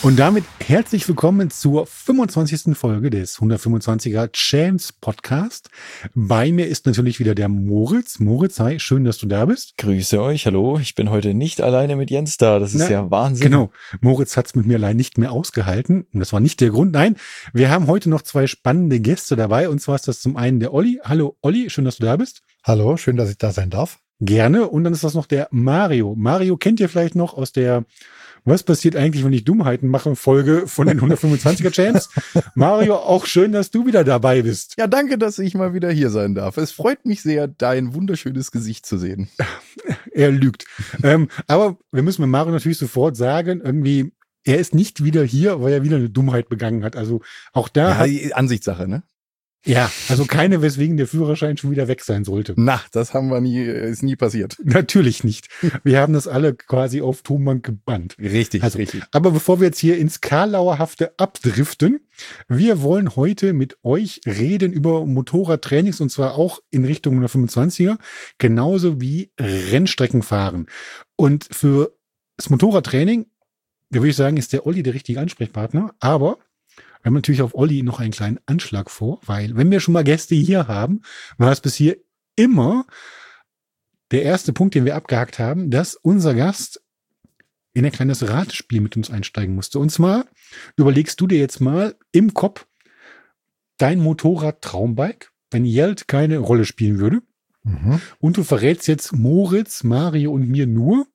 Und damit herzlich willkommen zur 25. Folge des 125er Champs Podcast. Bei mir ist natürlich wieder der Moritz. Moritz, hi, schön, dass du da bist. Grüße euch, hallo. Ich bin heute nicht alleine mit Jens da. Das ist ja Wahnsinn. Genau, Moritz hat es mit mir allein nicht mehr ausgehalten. Und das war nicht der Grund. Nein, wir haben heute noch zwei spannende Gäste dabei. Und zwar ist das zum einen der Olli. Hallo Olli, schön, dass du da bist. Hallo, schön, dass ich da sein darf. Gerne. Und dann ist das noch der Mario. Mario kennt ihr vielleicht noch aus der Was passiert eigentlich, wenn ich Dummheiten mache? Folge von den 125er Champs. Mario, auch schön, dass du wieder dabei bist. Ja, danke, dass ich mal wieder hier sein darf. Es freut mich sehr, dein wunderschönes Gesicht zu sehen. Er lügt. Aber wir müssen mit Mario natürlich sofort sagen, irgendwie, er ist nicht wieder hier, weil er wieder eine Dummheit begangen hat. Also auch da. Ja, Ansichtssache, ne? Ja, also keine, weswegen der Führerschein schon wieder weg sein sollte. Na, das haben wir ist nie passiert. Natürlich nicht. Wir haben das alle quasi auf Tonband gebannt. Richtig, also, richtig. Aber bevor wir jetzt hier ins Karlauerhafte abdriften, wir wollen heute mit euch reden über Motorradtrainings und zwar auch in Richtung 125er, genauso wie Rennstrecken fahren. Und für das Motorradtraining, da würde ich sagen, ist der Olli der richtige Ansprechpartner, aber wir haben natürlich auf Olli noch einen kleinen Anschlag vor, weil wenn wir schon mal Gäste hier haben, war es bis hier immer der erste Punkt, den wir abgehakt haben, dass unser Gast in ein kleines Ratespiel mit uns einsteigen musste. Und zwar überlegst du dir jetzt mal im Kopf dein Motorrad-Traumbike, wenn Geld keine Rolle spielen würde. Mhm. Und du verrätst jetzt Moritz, Mario und mir nur,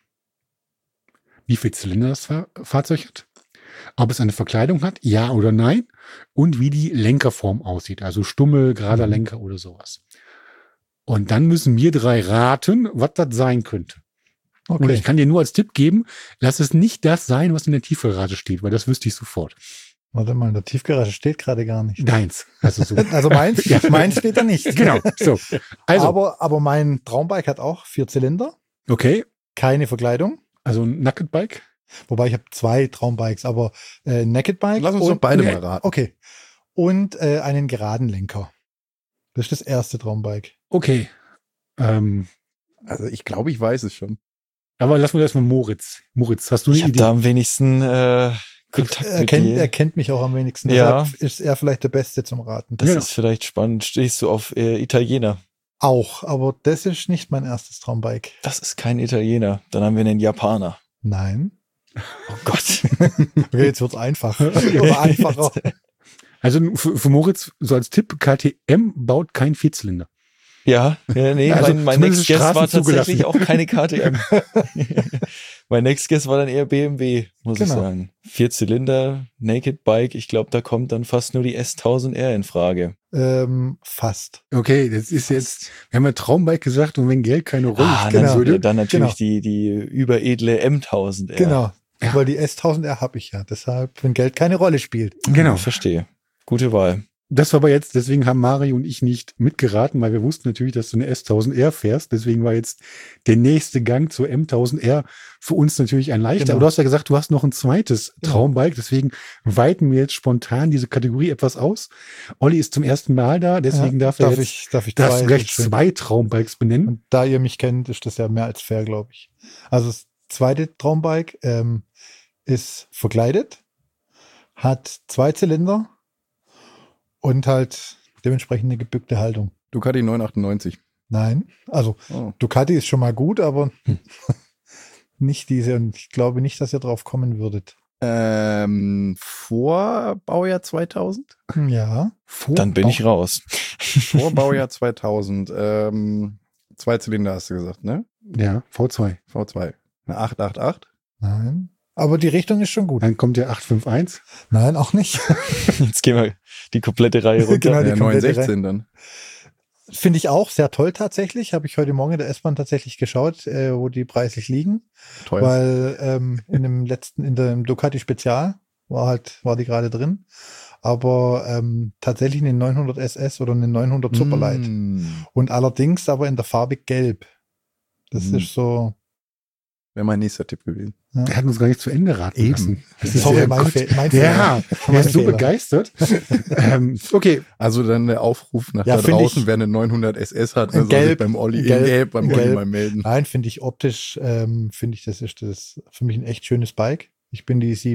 wie viel Zylinder das Fahrzeug hat. Ob es eine Verkleidung hat, ja oder nein, und wie die Lenkerform aussieht, also Stummel, gerader Lenker oder sowas. Und dann müssen wir drei raten, was das sein könnte. Okay. Und ich kann dir nur als Tipp geben, lass es nicht das sein, was in der Tiefgarage steht, weil das wüsste ich sofort. Warte mal, in der Tiefgarage steht gerade gar nicht. Deins. Also, so. Also meins, ja. Meins steht da nicht. Genau. So. Also. Aber mein Traumbike hat auch 4 Zylinder. Okay. Keine Verkleidung. Also ein Naked Bike. Wobei ich habe 2 Traumbikes, aber Naked Bike. Lass uns doch beide mal raten. Okay. Und einen geraden Lenker. Das ist das erste Traumbike. Okay. Also ich glaube, ich weiß es schon. Aber lassen wir erstmal Moritz. Moritz, hast du eine Idee? Ich habe da am wenigsten Kontakt mit dir. Er kennt mich auch am wenigsten. Ja. Deshalb ist er vielleicht der Beste zum Raten. Das ist vielleicht spannend. Stehst du auf Italiener? Auch, aber das ist nicht mein erstes Traumbike. Das ist kein Italiener. Dann haben wir einen Japaner. Nein. Oh Gott. Okay, jetzt wird's einfacher. Oder einfacher. Also für Moritz, so als Tipp, KTM baut keinen Vierzylinder. Ja, nee, also mein Next Guest war tatsächlich auch keine KTM. Mein Next Guest war dann eher BMW, muss ich sagen. 4 Zylinder, Naked Bike, ich glaube, da kommt dann fast nur die S1000R in Frage. Fast. Okay, das ist jetzt, wir haben ja Traumbike gesagt und wenn Geld keine Rolle spielen würde. Dann natürlich die überedle M1000R. Genau, weil die S1000R habe ich ja, deshalb, wenn Geld keine Rolle spielt. Genau. Verstehe. Gute Wahl. Das war aber jetzt, deswegen haben Mario und ich nicht mitgeraten, weil wir wussten natürlich, dass du eine S1000R fährst. Deswegen war jetzt der nächste Gang zur M1000R für uns natürlich ein leichter. Aber du hast ja gesagt, du hast noch ein zweites Traumbike. Deswegen weiten wir jetzt spontan diese Kategorie etwas aus. Olli ist zum ersten Mal da, deswegen darfst du gleich 2 Traumbikes benennen. Und da ihr mich kennt, ist das ja mehr als fair, glaube ich. Also das zweite Traumbike ist verkleidet, hat 2 Zylinder, und halt dementsprechend eine gebückte Haltung. Ducati 998. Nein, also Ducati ist schon mal gut, aber nicht diese. Und ich glaube nicht, dass ihr drauf kommen würdet. Vor Baujahr 2000? Ja. Dann bin ich raus. Vor Baujahr 2000. 2 Zylinder hast du gesagt, ne? Ja, V2. V2. Eine 888? Nein. Aber die Richtung ist schon gut. Dann kommt der 851. Nein, auch nicht. Jetzt gehen wir die komplette Reihe runter. Genau, die 916 dann. Finde ich auch sehr toll tatsächlich. Habe ich heute Morgen in der S-Bahn tatsächlich geschaut, wo die preislich liegen. Teuer. Weil in dem Ducati Spezial war die gerade drin. Aber tatsächlich eine 900 SS oder eine 900 Superlight. Und allerdings aber in der Farbe Gelb. Das ist so. Wäre mein nächster Tipp gewesen. Ja. Er hat uns gar nicht zu Ende raten lassen. Das ist sorry, mein Fehler. Ja, er ist so begeistert. Okay. Also dann der Aufruf nach da draußen, wer eine 900 SS hat, soll sich beim Olli mal melden. Nein, finde ich optisch, das ist für mich ein echt schönes Bike. Ich bin die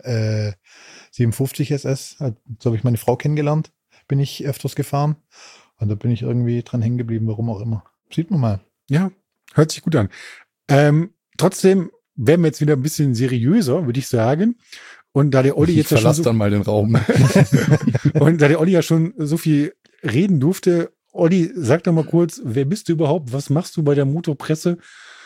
750 SS, so habe ich meine Frau kennengelernt, bin ich öfters gefahren. Und da bin ich irgendwie dran hängen geblieben, warum auch immer. Sieht man mal. Ja, hört sich gut an. Trotzdem werden wir jetzt wieder ein bisschen seriöser, würde ich sagen. Und da der Olli jetzt ja schon dann mal den Raum. Und da der Olli ja schon so viel reden durfte, Olli, sag doch mal kurz, wer bist du überhaupt? Was machst du bei der Motorpresse?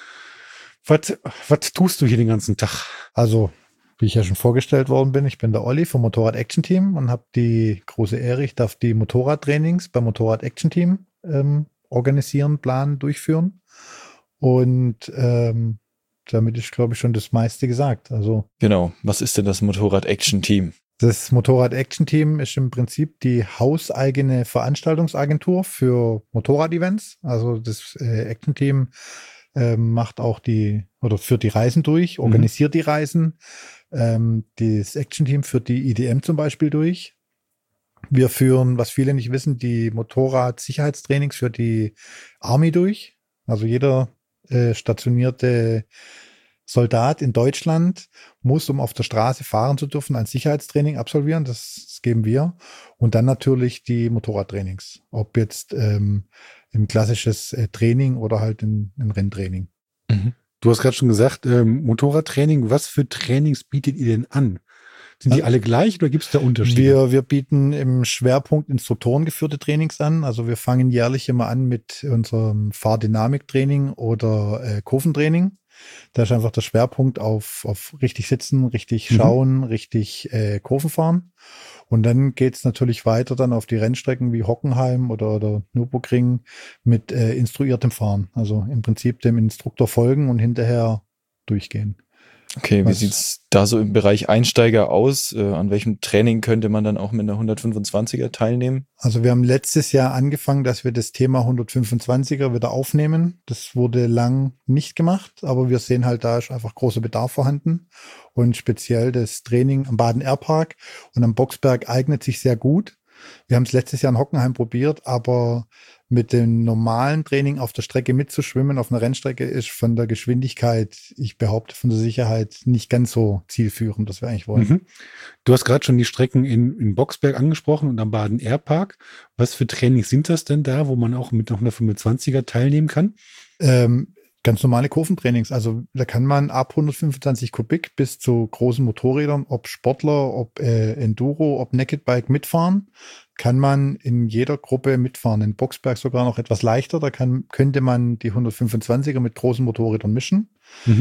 Was tust du hier den ganzen Tag? Also, wie ich ja schon vorgestellt worden bin, ich bin der Olli vom Motorrad Action Team und habe die große Ehre, ich darf die Motorradtrainings beim Motorrad Action Team organisieren, planen, durchführen. Und damit ist, glaube ich, schon das meiste gesagt. Also genau. Was ist denn das Motorrad Action Team? Das Motorrad Action Team ist im Prinzip die hauseigene Veranstaltungsagentur für Motorrad-Events. Also das Action Team macht auch führt die Reisen durch, organisiert die Reisen. Das Action Team führt die IDM zum Beispiel durch. Wir führen, was viele nicht wissen, die Motorrad-Sicherheitstrainings für die Army durch. Also jeder stationierte Soldat in Deutschland muss, um auf der Straße fahren zu dürfen, ein Sicherheitstraining absolvieren. Das geben wir. Und dann natürlich die Motorradtrainings. Ob jetzt ein klassisches Training oder halt ein Renntraining. Mhm. Du hast gerade schon gesagt, Motorradtraining. Was für Trainings bietet ihr denn an? Sind die alle gleich oder gibt es da Unterschiede? Wir bieten im Schwerpunkt instruktorengeführte Trainings an. Also wir fangen jährlich immer an mit unserem Fahrdynamiktraining oder Kurventraining. Da ist einfach der Schwerpunkt auf richtig sitzen, richtig schauen, richtig Kurven fahren. Und dann geht's natürlich weiter dann auf die Rennstrecken wie Hockenheim oder Nürburgring mit instruiertem Fahren. Also im Prinzip dem Instruktor folgen und hinterher durchgehen. Okay, wie sieht's da so im Bereich Einsteiger aus? An welchem Training könnte man dann auch mit einer 125er teilnehmen? Also wir haben letztes Jahr angefangen, dass wir das Thema 125er wieder aufnehmen. Das wurde lang nicht gemacht, aber wir sehen halt, da ist einfach großer Bedarf vorhanden. Und speziell das Training am Baden-Air-Park und am Boxberg eignet sich sehr gut. Wir haben es letztes Jahr in Hockenheim probiert, aber mit dem normalen Training auf der Strecke mitzuschwimmen, auf einer Rennstrecke, ist von der Geschwindigkeit, ich behaupte von der Sicherheit, nicht ganz so zielführend, das wir eigentlich wollen. Mhm. Du hast gerade schon die Strecken in Boxberg angesprochen und am Baden-Air-Park. Was für Trainings sind das denn da, wo man auch mit noch einer 25er teilnehmen kann? Ganz normale Kurventrainings. Also da kann man ab 125 Kubik bis zu großen Motorrädern, ob Sportler, ob Enduro, ob Naked Bike mitfahren, kann man in jeder Gruppe mitfahren. In Boxberg sogar noch etwas leichter. Da könnte man die 125er mit großen Motorrädern mischen.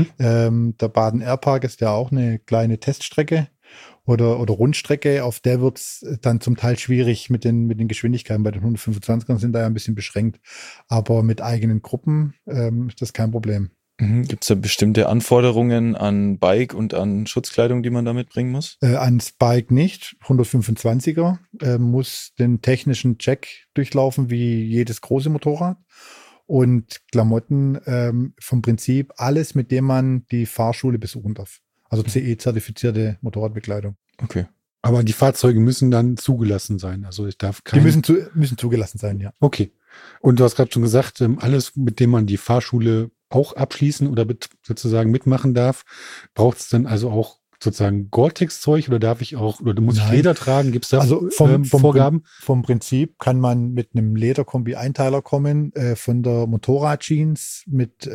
Der Baden-Air-Park ist ja auch eine kleine Teststrecke oder Rundstrecke. Auf der wird es dann zum Teil schwierig mit den Geschwindigkeiten. Bei den 125ern sind da ja ein bisschen beschränkt. Aber mit eigenen Gruppen ist das kein Problem. Gibt es da bestimmte Anforderungen an Bike und an Schutzkleidung, die man da mitbringen muss? Ans Bike nicht. 125er muss den technischen Check durchlaufen wie jedes große Motorrad. Und Klamotten vom Prinzip alles, mit dem man die Fahrschule besuchen darf. Also CE-zertifizierte Motorradbekleidung. Okay. Aber die Fahrzeuge müssen dann zugelassen sein. Also ich darf Die müssen zugelassen sein, ja. Okay. Und du hast gerade schon gesagt, alles, mit dem man die Fahrschule auch abschließen oder sozusagen mitmachen darf, braucht es dann also auch sozusagen Gore-Tex-Zeug oder darf ich auch, oder muss ich Leder tragen? Gibt es da Vorgaben? Vom Prinzip kann man mit einem Lederkombi-Einteiler kommen, von der Motorrad-Jeans mit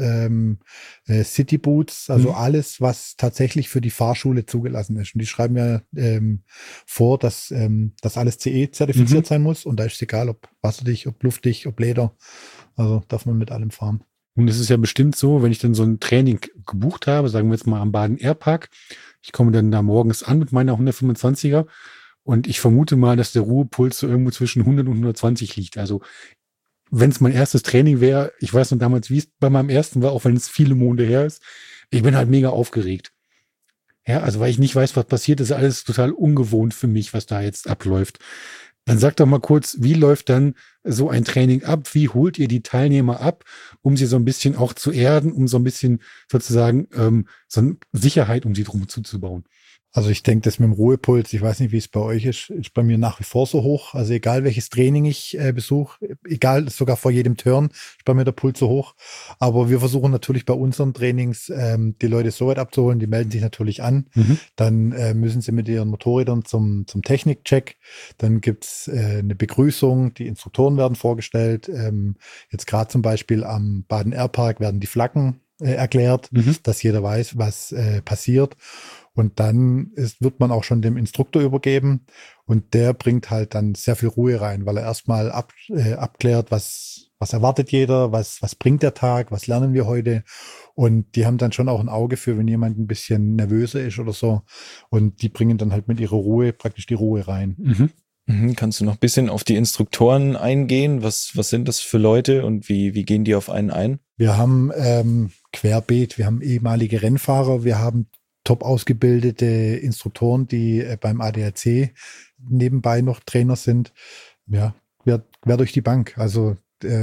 City-Boots, also alles, was tatsächlich für die Fahrschule zugelassen ist. Und die schreiben ja vor, dass das alles CE-zertifiziert sein muss. Und da ist es egal, ob wasserdicht, ob luftig, ob Leder. Also darf man mit allem fahren. Und es ist ja bestimmt so, wenn ich dann so ein Training gebucht habe, sagen wir jetzt mal am Baden-Air-Park, ich komme dann da morgens an mit meiner 125er und ich vermute mal, dass der Ruhepuls so irgendwo zwischen 100 und 120 liegt. Also wenn es mein erstes Training wäre, ich weiß noch damals, wie es bei meinem ersten war, auch wenn es viele Monate her ist, ich bin halt mega aufgeregt. Ja, also weil ich nicht weiß, was passiert, ist alles total ungewohnt für mich, was da jetzt abläuft. Dann sag doch mal kurz, wie läuft dann so ein Training ab? Wie holt ihr die Teilnehmer ab, um sie so ein bisschen auch zu erden, um so ein bisschen sozusagen so eine Sicherheit um sie drum zuzubauen? Also ich denke, das mit dem Ruhepuls, ich weiß nicht, wie es bei euch ist bei mir nach wie vor so hoch. Also egal welches Training ich besuche, egal, sogar vor jedem Turn ist bei mir der Puls so hoch. Aber wir versuchen natürlich bei unseren Trainings die Leute so weit abzuholen, die melden sich natürlich an. Dann müssen sie mit ihren Motorrädern zum Technikcheck. Dann gibt's eine Begrüßung, die Instruktoren werden vorgestellt. Jetzt gerade zum Beispiel am Baden-Air-Park werden die Flaggen erklärt, dass jeder weiß, was passiert. Und dann wird man auch schon dem Instruktor übergeben und der bringt halt dann sehr viel Ruhe rein, weil er erstmal abklärt, was erwartet jeder, was bringt der Tag, was lernen wir heute. Und die haben dann schon auch ein Auge für, wenn jemand ein bisschen nervöser ist oder so. Und die bringen dann halt mit ihrer Ruhe praktisch die Ruhe rein. Kannst du noch ein bisschen auf die Instruktoren eingehen? Was sind das für Leute und wie gehen die auf einen ein? Wir haben querbeet, wir haben ehemalige Rennfahrer, wir haben top ausgebildete Instruktoren, die beim ADAC nebenbei noch Trainer sind. Ja, quer durch die Bank. Also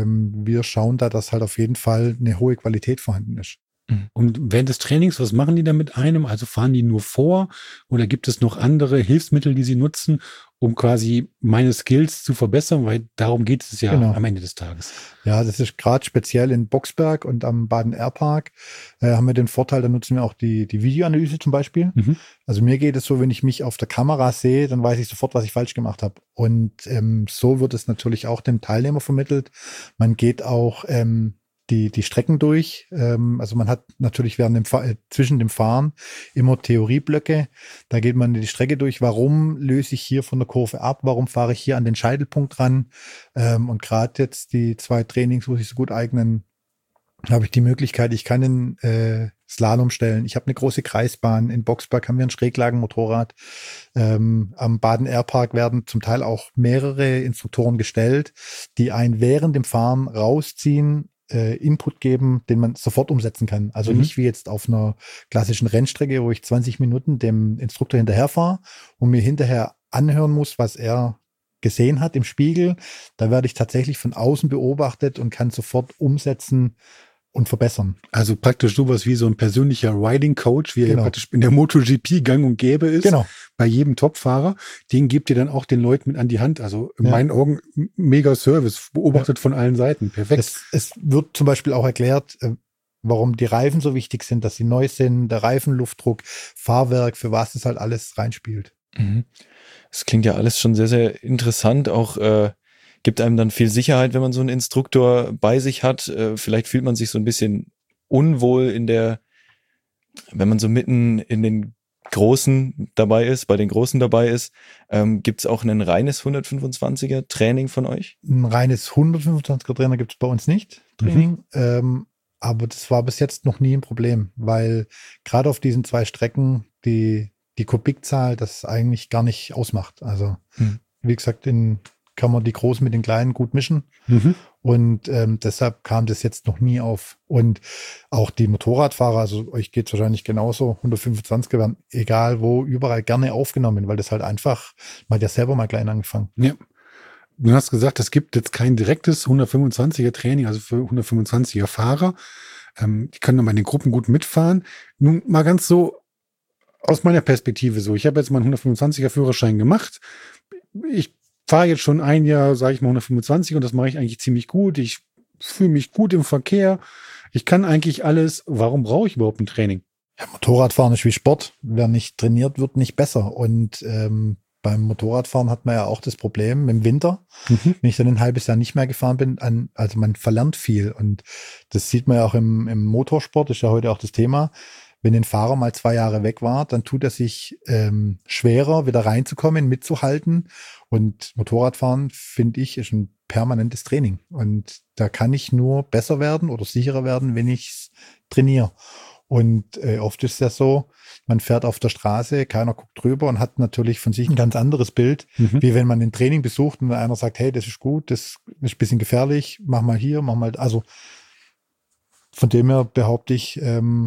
wir schauen da, dass halt auf jeden Fall eine hohe Qualität vorhanden ist. Und während des Trainings, was machen die da mit einem? Also fahren die nur vor oder gibt es noch andere Hilfsmittel, die sie nutzen, um quasi meine Skills zu verbessern? Weil darum geht es ja am Ende des Tages. Ja, das ist gerade speziell in Boxberg und am Baden-Air-Park haben wir den Vorteil, da nutzen wir auch die Videoanalyse zum Beispiel. Also mir geht es so, wenn ich mich auf der Kamera sehe, dann weiß ich sofort, was ich falsch gemacht habe. Und so wird es natürlich auch dem Teilnehmer vermittelt. Man geht auch die Strecken durch. Also man hat natürlich zwischen dem Fahren immer Theorieblöcke. Da geht man die Strecke durch. Warum löse ich hier von der Kurve ab? Warum fahre ich hier an den Scheitelpunkt ran? Und gerade jetzt die 2 Trainings, wo sich so gut eignen, habe ich die Möglichkeit, ich kann einen Slalom stellen. Ich habe eine große Kreisbahn. In Boxberg haben wir ein Schräglagenmotorrad. Am Baden-Air-Park werden zum Teil auch mehrere Instruktoren gestellt, die einen während dem Fahren rausziehen, Input geben, den man sofort umsetzen kann. Also nicht wie jetzt auf einer klassischen Rennstrecke, wo ich 20 Minuten dem Instruktor hinterherfahre und mir hinterher anhören muss, was er gesehen hat im Spiegel. Da werde ich tatsächlich von außen beobachtet und kann sofort umsetzen und verbessern. Also praktisch sowas wie so ein persönlicher Riding Coach, wie er praktisch in der MotoGP gang und gäbe ist. Bei jedem Topfahrer. Den gebt ihr dann auch den Leuten mit an die Hand. Also in meinen Augen mega Service, beobachtet von allen Seiten. Perfekt. Es wird zum Beispiel auch erklärt, warum die Reifen so wichtig sind, dass sie neu sind, der Reifenluftdruck, Fahrwerk, für was das halt alles reinspielt. Das klingt ja alles schon sehr, sehr interessant. Auch gibt einem dann viel Sicherheit, wenn man so einen Instruktor bei sich hat. Vielleicht fühlt man sich so ein bisschen unwohl wenn man so mitten in den Großen dabei ist, bei den Großen dabei ist. Gibt es auch ein reines 125er Training von euch? Ein reines 125er Trainer gibt es bei uns nicht, Training. Aber das war bis jetzt noch nie ein Problem, weil gerade auf diesen 2 Strecken die Kubikzahl das eigentlich gar nicht ausmacht. Also wie gesagt, kann man die Großen mit den Kleinen gut mischen. Und deshalb kam das jetzt noch nie auf. Und auch die Motorradfahrer, also euch geht es wahrscheinlich genauso, 125er werden egal wo, überall gerne aufgenommen, weil das halt einfach, man hat ja selber mal klein angefangen. Ja. Du hast gesagt, es gibt jetzt kein direktes 125er Training, also für 125er Fahrer. Die können aber in den Gruppen gut mitfahren. Nun mal ganz so aus meiner Perspektive so. Ich habe jetzt mal einen 125er Führerschein gemacht. Ich fahre jetzt schon ein Jahr, sage ich mal, 125 und das mache ich eigentlich ziemlich gut. Ich fühle mich gut im Verkehr. Ich kann eigentlich alles. Warum brauche ich überhaupt ein Training? Ja, Motorradfahren ist wie Sport. Wer nicht trainiert, wird nicht besser. Und beim Motorradfahren hat man ja auch das Problem im Winter, wenn ich dann ein halbes Jahr nicht mehr gefahren bin, also man verlernt viel. Und das sieht man ja auch im Motorsport, ist ja heute auch das Thema. Wenn ein Fahrer mal 2 Jahre weg war, dann tut er sich schwerer, wieder reinzukommen, mitzuhalten. Und Motorradfahren, finde ich, ist ein permanentes Training. Und da kann ich nur besser werden oder sicherer werden, wenn ich es trainiere. Und oft ist es ja so, man fährt auf der Straße, keiner guckt drüber und hat natürlich von sich ein ganz anderes Bild, wie wenn man ein Training besucht und einer sagt, hey, das ist gut, das ist ein bisschen gefährlich, mach mal hier, mach mal. Also von dem her behaupte ich,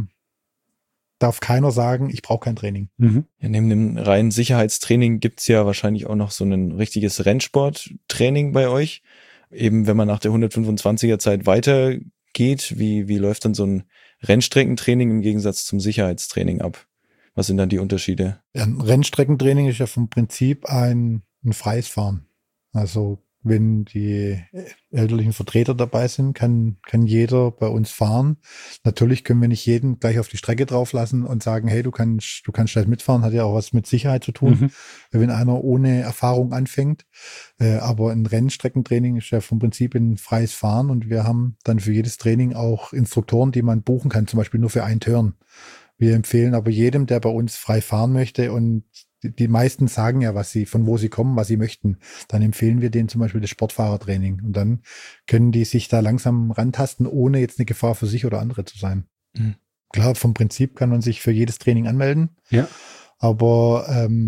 darf keiner sagen, ich brauche kein Training. Ja, neben dem reinen Sicherheitstraining gibt's ja wahrscheinlich auch noch so ein richtiges Rennsporttraining bei euch. Eben wenn man nach der 125er Zeit weitergeht, wie läuft dann so ein Rennstreckentraining im Gegensatz zum Sicherheitstraining ab? Was sind dann die Unterschiede? Ja, ein Rennstreckentraining ist ja vom Prinzip ein freies Fahren. Also wenn die elterlichen Vertreter dabei sind, kann jeder bei uns fahren. Natürlich können wir nicht jeden gleich auf die Strecke drauf lassen und sagen, hey, du kannst gleich mitfahren, hat ja auch was mit Sicherheit zu tun, wenn einer ohne Erfahrung anfängt. Aber ein Rennstreckentraining ist ja vom Prinzip ein freies Fahren und wir haben dann für jedes Training auch Instruktoren, die man buchen kann, zum Beispiel nur für einen Turn. Wir empfehlen aber jedem, der bei uns frei fahren möchte, und die meisten sagen ja, von wo sie kommen, was sie möchten. Dann empfehlen wir denen zum Beispiel das Sportfahrertraining. Und dann können die sich da langsam rantasten, ohne jetzt eine Gefahr für sich oder andere zu sein. Mhm. Klar, vom Prinzip kann man sich für jedes Training anmelden. Ja. Aber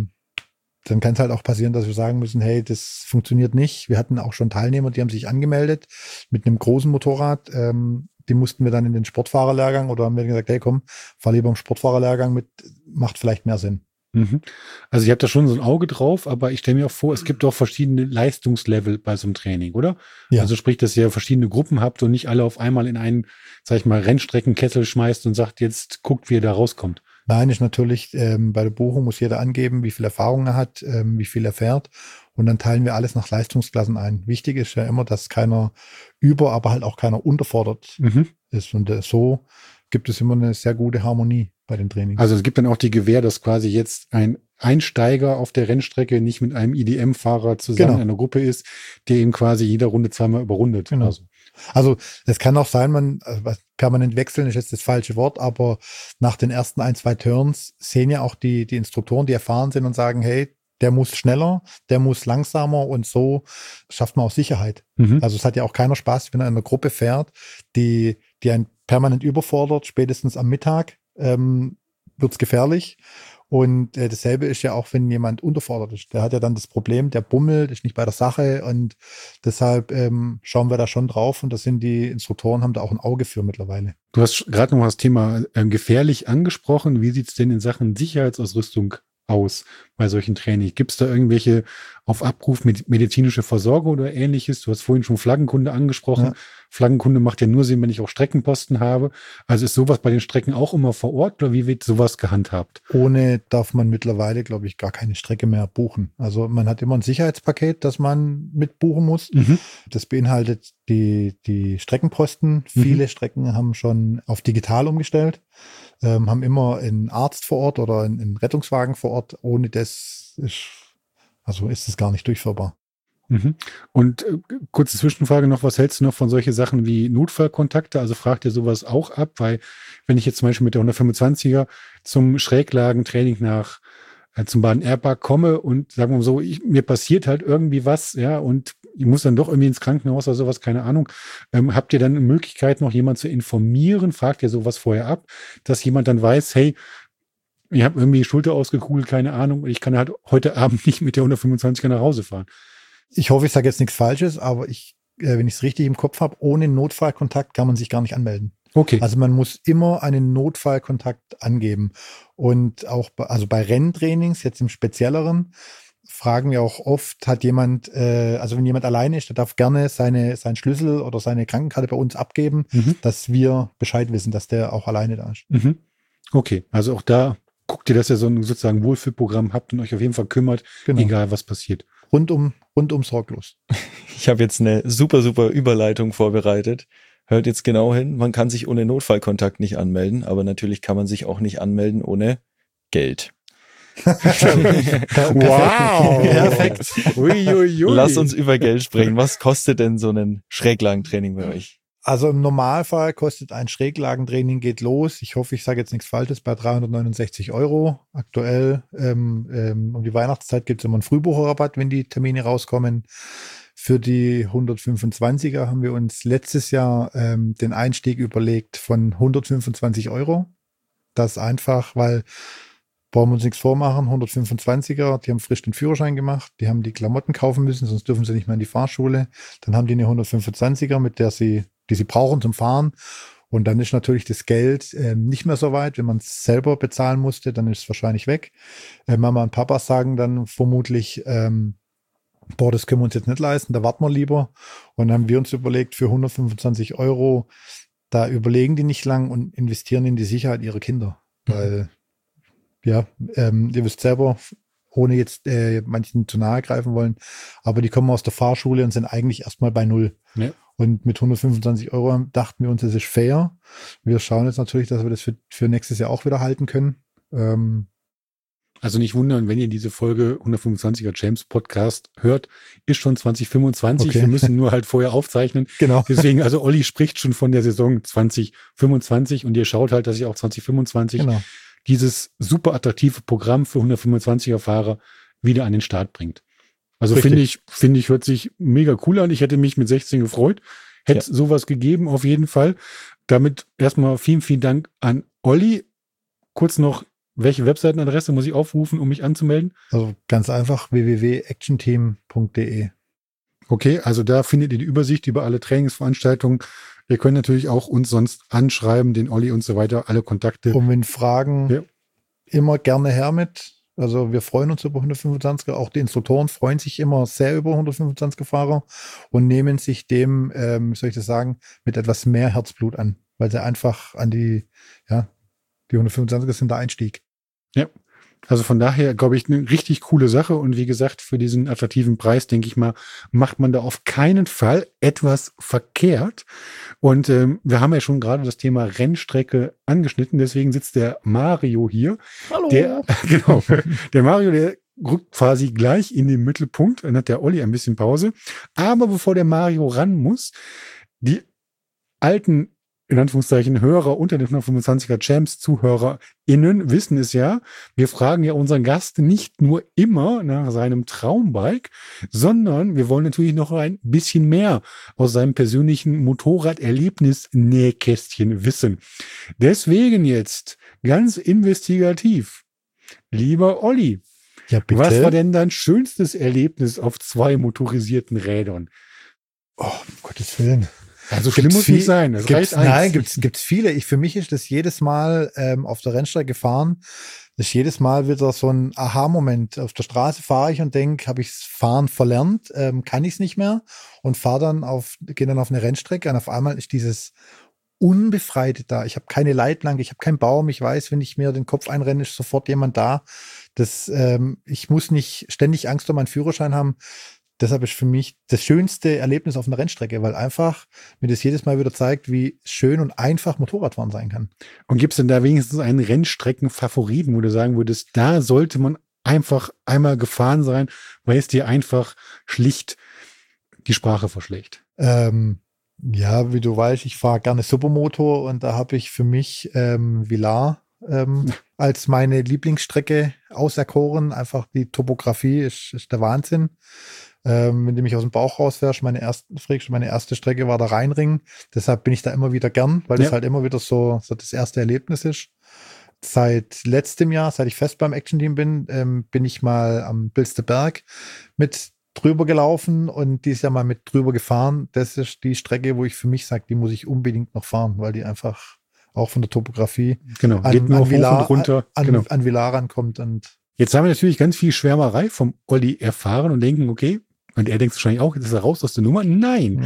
dann kann es halt auch passieren, dass wir sagen müssen, hey, das funktioniert nicht. Wir hatten auch schon Teilnehmer, die haben sich angemeldet mit einem großen Motorrad. Die mussten wir dann in den Sportfahrerlehrgang, oder haben wir gesagt, hey komm, fahr lieber im Sportfahrerlehrgang mit, macht vielleicht mehr Sinn. Also ihr habt da schon so ein Auge drauf, aber ich stelle mir auch vor, es gibt auch verschiedene Leistungslevel bei so einem Training, oder? Ja. Also sprich, dass ihr verschiedene Gruppen habt und nicht alle auf einmal in einen, sag ich mal, Rennstreckenkessel schmeißt und sagt, jetzt guckt, wie ihr da rauskommt. Nein, ist natürlich, bei der Buchung muss jeder angeben, wie viel Erfahrung er hat, wie viel er fährt. Und dann teilen wir alles nach Leistungsklassen ein. Wichtig ist ja immer, dass keiner aber halt auch keiner unterfordert ist. Und so gibt es immer eine sehr gute Harmonie bei den Trainings. Also es gibt dann auch die Gewähr, dass quasi jetzt ein Einsteiger auf der Rennstrecke nicht mit einem IDM-Fahrer zusammen in einer Gruppe ist, der eben quasi jede Runde zweimal überrundet. Genau. Also es kann auch sein, permanent wechseln ist jetzt das falsche Wort, aber nach den ersten 1-2 Turns sehen ja auch die Instruktoren, die erfahren sind und sagen, hey, der muss schneller, der muss langsamer, und so schafft man auch Sicherheit. Also es hat ja auch keiner Spaß, wenn er in einer Gruppe fährt, die einen permanent überfordert. Spätestens am Mittag wird's gefährlich. Und dasselbe ist ja auch, wenn jemand unterfordert ist. Der hat ja dann das Problem, der bummelt, ist nicht bei der Sache, und deshalb schauen wir da schon drauf, und das sind die Instruktoren, haben da auch ein Auge für mittlerweile. Du hast gerade noch das Thema gefährlich angesprochen. Wie sieht's denn in Sachen Sicherheitsausrüstung aus bei solchen Trainings? Gibt es da irgendwelche auf Abruf medizinische Versorgung oder ähnliches? Du hast vorhin schon Flaggenkunde angesprochen. Ja. Flaggenkunde macht ja nur Sinn, wenn ich auch Streckenposten habe. Also ist sowas bei den Strecken auch immer vor Ort, oder wie wird sowas gehandhabt? Ohne darf man mittlerweile, glaube ich, gar keine Strecke mehr buchen. Also man hat immer ein Sicherheitspaket, das man mitbuchen muss. Das beinhaltet die Streckenposten. Viele Strecken haben schon auf digital umgestellt. Haben immer einen Arzt vor Ort oder einen Rettungswagen vor Ort. Ohne das ist es gar nicht durchführbar. Und kurze Zwischenfrage noch, was hältst du noch von solche Sachen wie Notfallkontakte? Also fragt ihr sowas auch ab? Weil wenn ich jetzt zum Beispiel mit der 125er zum Schräglagentraining zum Baden-Airpark komme und sagen wir mal so, mir passiert halt irgendwie was, ja, und ich muss dann doch irgendwie ins Krankenhaus oder sowas, keine Ahnung. Habt ihr dann eine Möglichkeit, noch jemanden zu informieren? Fragt ihr sowas vorher ab, dass jemand dann weiß, hey, ich habe irgendwie die Schulter ausgekugelt, keine Ahnung, ich kann halt heute Abend nicht mit der 125er nach Hause fahren. Ich hoffe, ich sage jetzt nichts Falsches, aber wenn ich es richtig im Kopf habe, ohne Notfallkontakt kann man sich gar nicht anmelden. Okay. Also man muss immer einen Notfallkontakt angeben. Und auch bei Renntrainings, jetzt im Spezielleren, fragen wir auch oft, hat jemand, also wenn jemand alleine ist, der darf gerne seinen Schlüssel oder seine Krankenkarte bei uns abgeben, dass wir Bescheid wissen, dass der auch alleine da ist. Okay, also auch da guckt ihr, dass ihr so ein sozusagen Wohlfühlprogramm habt und euch auf jeden Fall kümmert, egal was passiert. Rundum sorglos. Ich habe jetzt eine super Überleitung vorbereitet. Hört jetzt genau hin, man kann sich ohne Notfallkontakt nicht anmelden, aber natürlich kann man sich auch nicht anmelden ohne Geld. Wow! Perfekt. Lass uns über Geld sprechen. Was kostet denn so ein Schräglagentraining bei euch? Also im Normalfall kostet ein Schräglagentraining, geht los. Ich hoffe, ich sage jetzt nichts Falsches, bei 369 €. Aktuell um die Weihnachtszeit gibt es immer einen Frühbucherrabatt, wenn die Termine rauskommen. Für die 125er haben wir uns letztes Jahr den Einstieg überlegt von 125 €. Das einfach, weil, brauchen wir uns nichts vormachen, 125er, die haben frisch den Führerschein gemacht, die haben die Klamotten kaufen müssen, sonst dürfen sie nicht mehr in die Fahrschule. Dann haben die eine 125er, mit der die sie brauchen zum Fahren. Und dann ist natürlich das Geld nicht mehr so weit. Wenn man es selber bezahlen musste, dann ist es wahrscheinlich weg. Mama und Papa sagen dann vermutlich, das können wir uns jetzt nicht leisten, da warten wir lieber. Und dann haben wir uns überlegt, für 125 €, da überlegen die nicht lang und investieren in die Sicherheit ihrer Kinder. Weil ja, ihr wisst selber, ohne jetzt manchen zu nahe greifen wollen, aber die kommen aus der Fahrschule und sind eigentlich erstmal bei Null. Ja. Und mit 125 € dachten wir uns, das ist fair. Wir schauen jetzt natürlich, dass wir das für nächstes Jahr auch wieder halten können. Also nicht wundern, wenn ihr diese Folge 125er James Podcast hört, ist schon 2025. Okay. Wir müssen nur halt vorher aufzeichnen. Genau. Deswegen, also Olli spricht schon von der Saison 2025 und ihr schaut halt, dass ihr auch 2025 Genau. dieses super attraktive Programm für 125er Fahrer wieder an den Start bringt. Also Richtig. finde ich, hört sich mega cool an. Ich hätte mich mit 16 gefreut. Hätte sowas gegeben, auf jeden Fall. Damit erstmal vielen, vielen Dank an Olli. Kurz noch, welche Webseitenadresse muss ich aufrufen, um mich anzumelden? Also ganz einfach www.actionteam.de. Okay, also da findet ihr die Übersicht über alle Trainingsveranstaltungen. Ihr könnt natürlich auch uns sonst anschreiben, den Olli und so weiter, alle Kontakte. Und wenn Fragen, immer gerne her mit. Also wir freuen uns über 125er. Auch die Instruktoren freuen sich immer sehr über 125er Fahrer und nehmen sich dem, wie soll ich das sagen, mit etwas mehr Herzblut an, weil sie einfach an die 125er sind der Einstieg. Ja, also von daher, glaube ich, eine richtig coole Sache. Und wie gesagt, für diesen attraktiven Preis, denke ich mal, macht man da auf keinen Fall etwas verkehrt. Und wir haben ja schon gerade das Thema Rennstrecke angeschnitten. Deswegen sitzt der Mario hier. Hallo. Der Mario, der rückt quasi gleich in den Mittelpunkt. Dann hat der Olli ein bisschen Pause. Aber bevor der Mario ran muss, die alten, in Anführungszeichen, Hörer unter den 125er Champs, ZuhörerInnen wissen es ja. Wir fragen ja unseren Gast nicht nur immer nach seinem Traumbike, sondern wir wollen natürlich noch ein bisschen mehr aus seinem persönlichen Motorraderlebnis-Nähkästchen wissen. Deswegen jetzt ganz investigativ. Lieber Olli, Ja, bitte. was war denn dein schönstes Erlebnis auf 2 motorisierten Rädern? Oh, um Gottes Willen. Also schlimm muss nicht sein. Es reicht eins. Nein, gibt's viele. Für mich ist das jedes Mal auf der Rennstrecke fahren, das ist jedes Mal wieder so ein Aha-Moment. Auf der Straße fahre ich und denke, habe ich's Fahren verlernt, kann ich's nicht mehr und gehe dann auf eine Rennstrecke und auf einmal ist dieses Unbefreite da. Ich habe keine Leitplanke, ich habe keinen Baum. Ich weiß, wenn ich mir den Kopf einrenne, ist sofort jemand da. Ich muss nicht ständig Angst um meinen Führerschein haben. Deshalb ist für mich das schönste Erlebnis auf einer Rennstrecke, weil einfach mir das jedes Mal wieder zeigt, wie schön und einfach Motorradfahren sein kann. Und gibt es denn da wenigstens einen Rennstreckenfavoriten, wo du sagen würdest, da sollte man einfach einmal gefahren sein, weil es dir einfach schlicht die Sprache verschlägt? Ja, wie du weißt, ich fahre gerne Supermoto und da habe ich für mich Villar als meine Lieblingsstrecke auserkoren. Einfach die Topografie ist der Wahnsinn. Wenn du mich aus dem Bauch rausfährst, meine erste Strecke war der Rheinring. Deshalb bin ich da immer wieder gern, weil das halt immer wieder so das erste Erlebnis ist. Seit letztem Jahr, seit ich fest beim Action-Team bin, bin ich mal am Bilsterberg mit drüber gelaufen und dieses Jahr mal mit drüber gefahren. Das ist die Strecke, wo ich für mich sage, die muss ich unbedingt noch fahren, weil die einfach auch von der Topografie geht nur hoch und runter. An Villar rankommt. Und jetzt haben wir natürlich ganz viel Schwärmerei vom Olli erfahren und denken, okay, und er denkt wahrscheinlich auch, jetzt ist er raus aus der Nummer. Nein,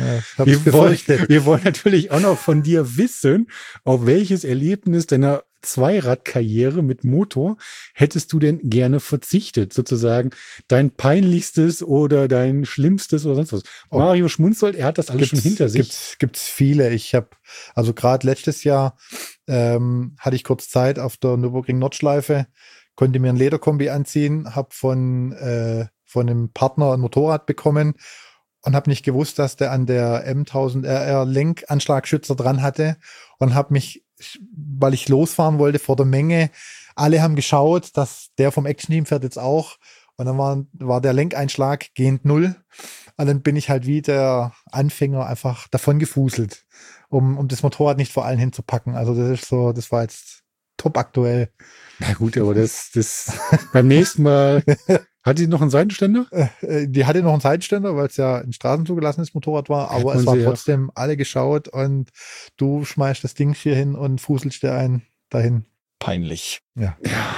wir wollen natürlich auch noch von dir wissen, auf welches Erlebnis deiner Zweiradkarriere mit Motor hättest du denn gerne verzichtet? Sozusagen dein peinlichstes oder dein schlimmstes oder sonst was. Mario schmunzelt, er hat das alles schon hinter sich. Gibt's viele. Also gerade letztes Jahr hatte ich kurz Zeit auf der Nürburgring Nordschleife, konnte mir ein Lederkombi anziehen, habe von einem Partner ein Motorrad bekommen und habe nicht gewusst, dass der an der M1000RR Lenkanschlagschützer dran hatte und habe mich, weil ich losfahren wollte vor der Menge, alle haben geschaut, dass der vom Action-Team fährt jetzt auch und dann war der Lenkeinschlag gehend 0 und dann bin ich halt wie der Anfänger einfach davon gefuselt, um das Motorrad nicht vor allen hinzupacken. Also das war jetzt top aktuell. Na gut, aber das beim nächsten Mal. Hat die noch einen Seitenständer? Die hatte noch einen Seitenständer, weil es ja ein straßenzugelassenes Motorrad war, aber es war trotzdem alle geschaut und du schmeißt das Ding hier hin und fuselst dir einen dahin. Peinlich. Ja.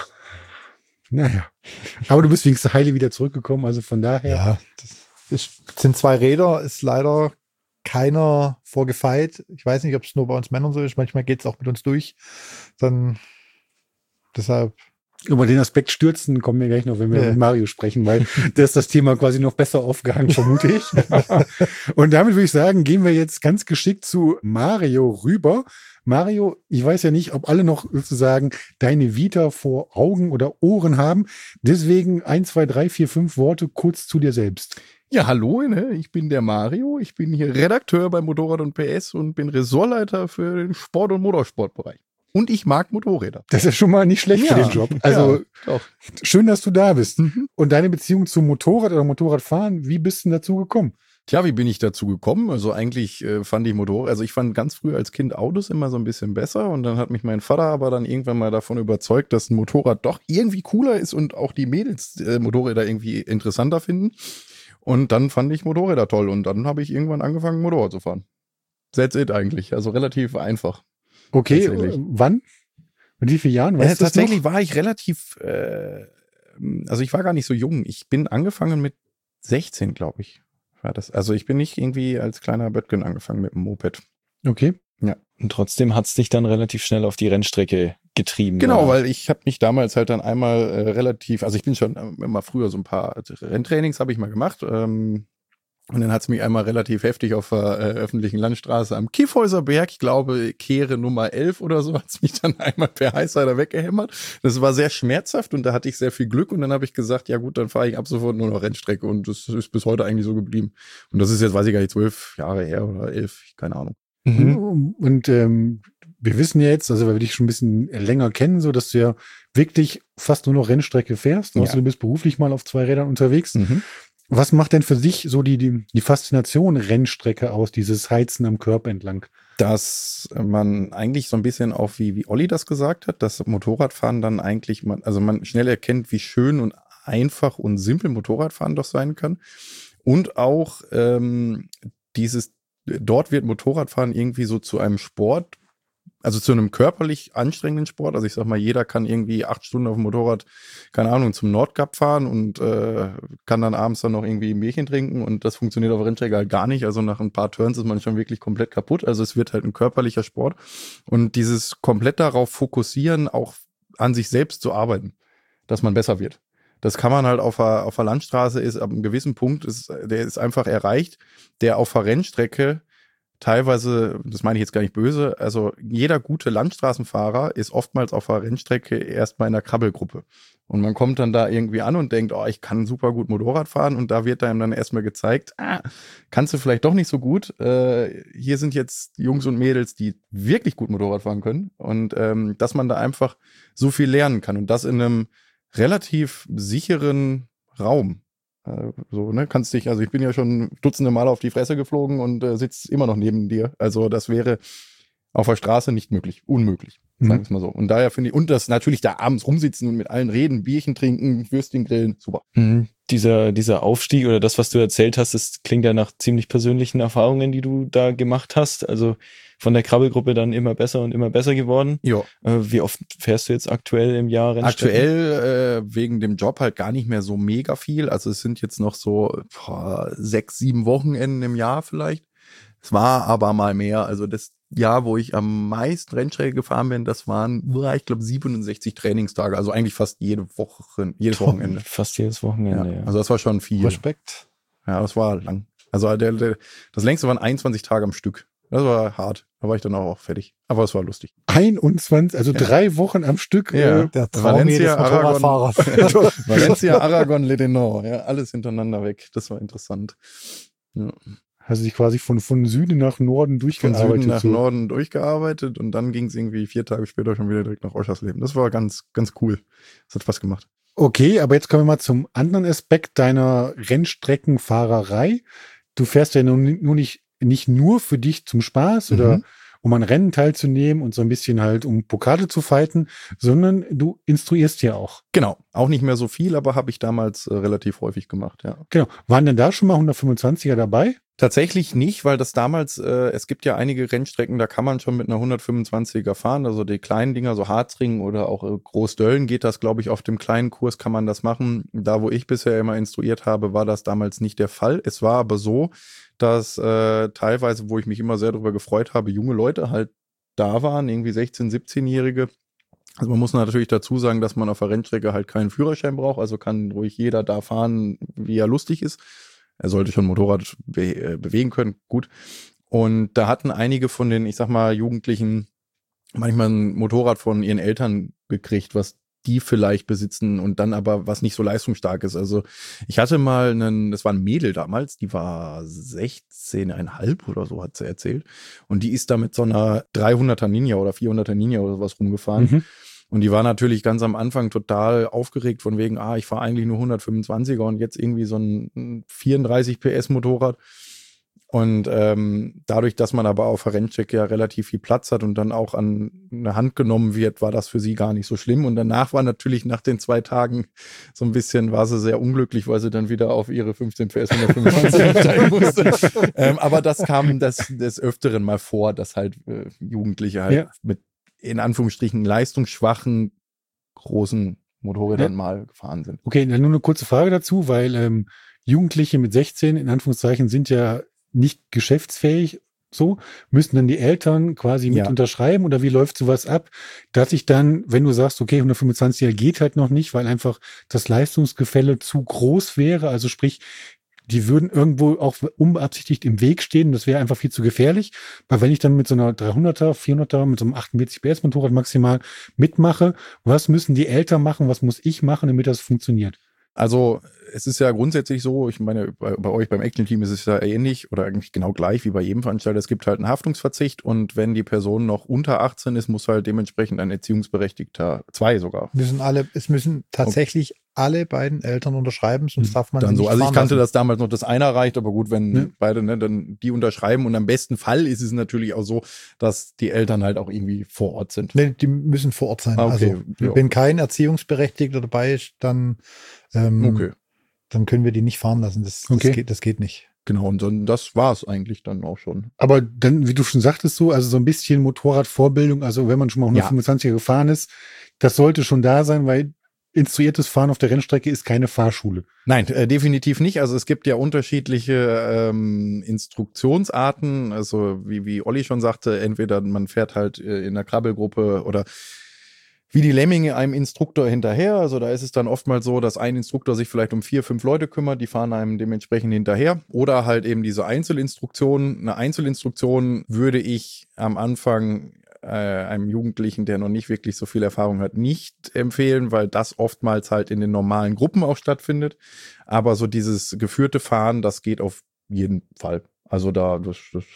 Naja. Aber du bist wenigstens heile wieder zurückgekommen, also von daher. Ja, das sind 2 Räder, ist leider keiner vorgefeit. Ich weiß nicht, ob es nur bei uns Männern so ist, manchmal geht es auch mit uns durch. Deshalb. Über den Aspekt Stürzen kommen wir gleich noch, wenn wir mit Mario sprechen, weil da ist das Thema quasi noch besser aufgehangen, vermute ich. Und damit würde ich sagen, gehen wir jetzt ganz geschickt zu Mario rüber. Mario, ich weiß ja nicht, ob alle noch sozusagen deine Vita vor Augen oder Ohren haben. Deswegen 1, 2, 3, 4, 5 Worte kurz zu dir selbst. Ja, hallo, ich bin der Mario. Ich bin hier Redakteur bei Motorrad und PS und bin Ressortleiter für den Sport- und Motorsportbereich. Und ich mag Motorräder. Das ist schon mal nicht schlecht für den Job. Also schön, dass du da bist. Und deine Beziehung zum Motorrad oder Motorradfahren, wie bist du denn dazu gekommen? Tja, wie bin ich dazu gekommen? Also eigentlich fand ich ich fand ganz früh als Kind Autos immer so ein bisschen besser und dann hat mich mein Vater aber dann irgendwann mal davon überzeugt, dass ein Motorrad doch irgendwie cooler ist und auch die Mädels Motorräder irgendwie interessanter finden. Und dann fand ich Motorräder toll und dann habe ich irgendwann angefangen, Motorrad zu fahren. That's it eigentlich, also relativ einfach. Okay, wann? Mit wie vielen Jahren? Weißt du das tatsächlich noch? war ich relativ, also ich war gar nicht so jung. Ich bin angefangen mit 16, glaube ich. War das. Also ich bin nicht irgendwie als kleiner Böttgen angefangen mit dem Moped. Okay. Ja. Und trotzdem hat's dich dann relativ schnell auf die Rennstrecke getrieben. Genau, oder? weil ich habe mich damals halt dann einmal also ich bin schon immer früher so ein paar Renntrainings habe ich mal gemacht. Und dann hat's mich einmal relativ heftig auf der öffentlichen Landstraße am Kiffhäuser Berg, ich glaube Kehre Nummer 11 oder so, hat's mich dann einmal per Highsider weggehämmert. Das war sehr schmerzhaft und da hatte ich sehr viel Glück und dann habe ich gesagt, ja gut, dann fahre ich ab sofort nur noch Rennstrecke und das ist bis heute eigentlich so geblieben. Und das ist jetzt, weiß ich gar nicht, 12 Jahre her oder 11, keine Ahnung. Und wir wissen ja jetzt, also weil wir dich schon ein bisschen länger kennen, so dass du ja wirklich fast nur noch Rennstrecke fährst. Also du bist beruflich mal auf 2 Rädern unterwegs. Was macht denn für sich so die Faszination Rennstrecke aus, dieses Heizen am Körper entlang? Dass man eigentlich so ein bisschen auch, wie Olli das gesagt hat, dass Motorradfahren dann eigentlich, man schnell erkennt, wie schön und einfach und simpel Motorradfahren doch sein kann. Und auch dort wird Motorradfahren irgendwie so zu einem Sport, also zu einem körperlich anstrengenden Sport. Also ich sag mal, jeder kann irgendwie 8 Stunden auf dem Motorrad, keine Ahnung, zum Nordkap fahren und kann dann abends dann noch irgendwie ein Bierchen trinken und das funktioniert auf der Rennstrecke halt gar nicht. Also nach ein paar Turns ist man schon wirklich komplett kaputt. Also es wird halt ein körperlicher Sport und dieses komplett darauf fokussieren, auch an sich selbst zu arbeiten, dass man besser wird. Das kann man halt auf der Landstraße ist, ab einem gewissen Punkt der ist einfach erreicht, der auf der Rennstrecke teilweise, das meine ich jetzt gar nicht böse, also jeder gute Landstraßenfahrer ist oftmals auf der Rennstrecke erstmal in der Krabbelgruppe. Und man kommt dann da irgendwie an und denkt, ich kann super gut Motorrad fahren und da wird einem dann erstmal gezeigt, kannst du vielleicht doch nicht so gut. Hier sind jetzt Jungs und Mädels, die wirklich gut Motorrad fahren können und dass man da einfach so viel lernen kann und das in einem relativ sicheren Raum. Kannst dich, also ich bin ja schon dutzende Mal auf die Fresse geflogen und sitze immer noch neben dir. Also das wäre auf der Straße nicht möglich, unmöglich, sagen wir es mal so. Und daher finde ich, und das natürlich da abends rumsitzen und mit allen reden, Bierchen trinken, Würstchen grillen, super. Dieser Aufstieg oder das, was du erzählt hast, das klingt ja nach ziemlich persönlichen Erfahrungen, die du da gemacht hast. Also von der Krabbelgruppe dann immer besser und immer besser geworden. Ja. Wie oft fährst du jetzt aktuell im Jahr Rennstrecken? Aktuell wegen dem Job halt gar nicht mehr so mega viel. Also es sind jetzt noch so 6, 7 Wochenenden im Jahr vielleicht. Es war aber mal mehr. Also das Jahr, wo ich am meisten Rennstrecke gefahren bin, das waren, ich glaube, 67 Trainingstage. Also eigentlich fast jedes Wochenende. Fast jedes Wochenende, ja. Also das war schon viel. Respekt. Ja, das war lang. Also das längste waren 21 Tage am Stück. Das war hart. Da war ich dann auch fertig. Aber es war lustig. 21, also 3 Wochen am Stück. Ja. Der Traum jedes Motorradfahrers. Valencia, Aragon, Le Denor. Ja, alles hintereinander weg. Das war interessant. Ja. Hast du dich quasi von Süden nach Norden durchgearbeitet? Von Süden nach Norden durchgearbeitet und dann ging es irgendwie 4 Tage später schon wieder direkt nach Oschersleben. Das war ganz, ganz cool. Das hat Spaß gemacht. Okay, aber jetzt kommen wir mal zum anderen Aspekt deiner Rennstreckenfahrerei. Du fährst ja nicht nur für dich zum Spaß oder um an Rennen teilzunehmen und so ein bisschen halt um Pokale zu fighten, sondern du instruierst ja auch. Genau, auch nicht mehr so viel, aber habe ich damals relativ häufig gemacht, ja. Genau. Waren denn da schon mal 125er dabei? Tatsächlich nicht, weil das damals, es gibt ja einige Rennstrecken, da kann man schon mit einer 125er fahren, also die kleinen Dinger, so Harzring oder auch Großdöllen geht das, glaube ich, auf dem kleinen Kurs kann man das machen. Da, wo ich bisher immer instruiert habe, war das damals nicht der Fall. Es war aber so, dass teilweise, wo ich mich immer sehr darüber gefreut habe, junge Leute halt da waren, irgendwie 16-, 17-Jährige, Also man muss natürlich dazu sagen, dass man auf der Rennstrecke halt keinen Führerschein braucht, also kann ruhig jeder da fahren, wie er lustig ist. Er sollte schon Motorrad bewegen können, gut. Und da hatten einige von den, ich sag mal, Jugendlichen manchmal ein Motorrad von ihren Eltern gekriegt, was die vielleicht besitzen und dann aber was nicht so leistungsstark ist. Also ich hatte mal das war ein Mädel damals, die war 16,5 oder so, hat sie erzählt. Und die ist da mit so einer 300er Ninja oder 400er Ninja oder sowas rumgefahren. Mhm. Und die war natürlich ganz am Anfang total aufgeregt von wegen, ich fahre eigentlich nur 125er und jetzt irgendwie so ein 34 PS Motorrad. Und dadurch, dass man aber auf der Rennstrecke ja relativ viel Platz hat und dann auch an eine Hand genommen wird, war das für sie gar nicht so schlimm. Und danach war natürlich nach den 2 Tagen so ein bisschen, war sie sehr unglücklich, weil sie dann wieder auf ihre 15 PS 125 steigen musste. Aber das kam des Öfteren mal vor, dass halt Jugendliche halt mit in Anführungsstrichen leistungsschwachen großen Motorrädern mal gefahren sind. Okay, dann nur eine kurze Frage dazu, weil Jugendliche mit 16 in Anführungszeichen sind ja nicht geschäftsfähig, so, müssen dann die Eltern quasi mit unterschreiben oder wie läuft sowas ab, dass ich dann, wenn du sagst, okay, 125er geht halt noch nicht, weil einfach das Leistungsgefälle zu groß wäre, also sprich, die würden irgendwo auch unbeabsichtigt im Weg stehen, das wäre einfach viel zu gefährlich, weil wenn ich dann mit so einer 300er, 400er, mit so einem 48 PS Motorrad maximal mitmache, was müssen die Eltern machen, was muss ich machen, damit das funktioniert? Also es ist ja grundsätzlich so, ich meine, bei euch beim Action-Team ist es ja ähnlich oder eigentlich genau gleich wie bei jedem Veranstalter. Es gibt halt einen Haftungsverzicht und wenn die Person noch unter 18 ist, muss halt dementsprechend ein Erziehungsberechtigter, 2 sogar. Es müssen tatsächlich alle beiden Eltern unterschreiben, sonst darf man dann nicht so. Also ich fahren kannte lassen. das damals noch, dass einer reicht, aber gut, wenn beide, dann die unterschreiben und am besten Fall ist es natürlich auch so, dass die Eltern halt auch irgendwie vor Ort sind. Nee, die müssen vor Ort sein. Okay, also wenn kein Erziehungsberechtigter dabei ist, dann dann können wir die nicht fahren lassen. Das geht nicht. Genau, und dann, das war es eigentlich dann auch schon. Aber dann, wie du schon sagtest, so ein bisschen Motorradvorbildung, also wenn man schon mal 125er gefahren ist, das sollte schon da sein, weil instruiertes Fahren auf der Rennstrecke ist keine Fahrschule. Nein, definitiv nicht. Also es gibt ja unterschiedliche Instruktionsarten. Also wie Olli schon sagte, entweder man fährt halt in einer Krabbelgruppe oder wie die Lemminge einem Instruktor hinterher. Also da ist es dann oftmals so, dass ein Instruktor sich vielleicht um 4, 5 Leute kümmert, die fahren einem dementsprechend hinterher. Oder halt eben diese Einzelinstruktion. Eine Einzelinstruktion würde ich am Anfang einem Jugendlichen, der noch nicht wirklich so viel Erfahrung hat, nicht empfehlen, weil das oftmals halt in den normalen Gruppen auch stattfindet. Aber so dieses geführte Fahren, das geht auf jeden Fall. Also das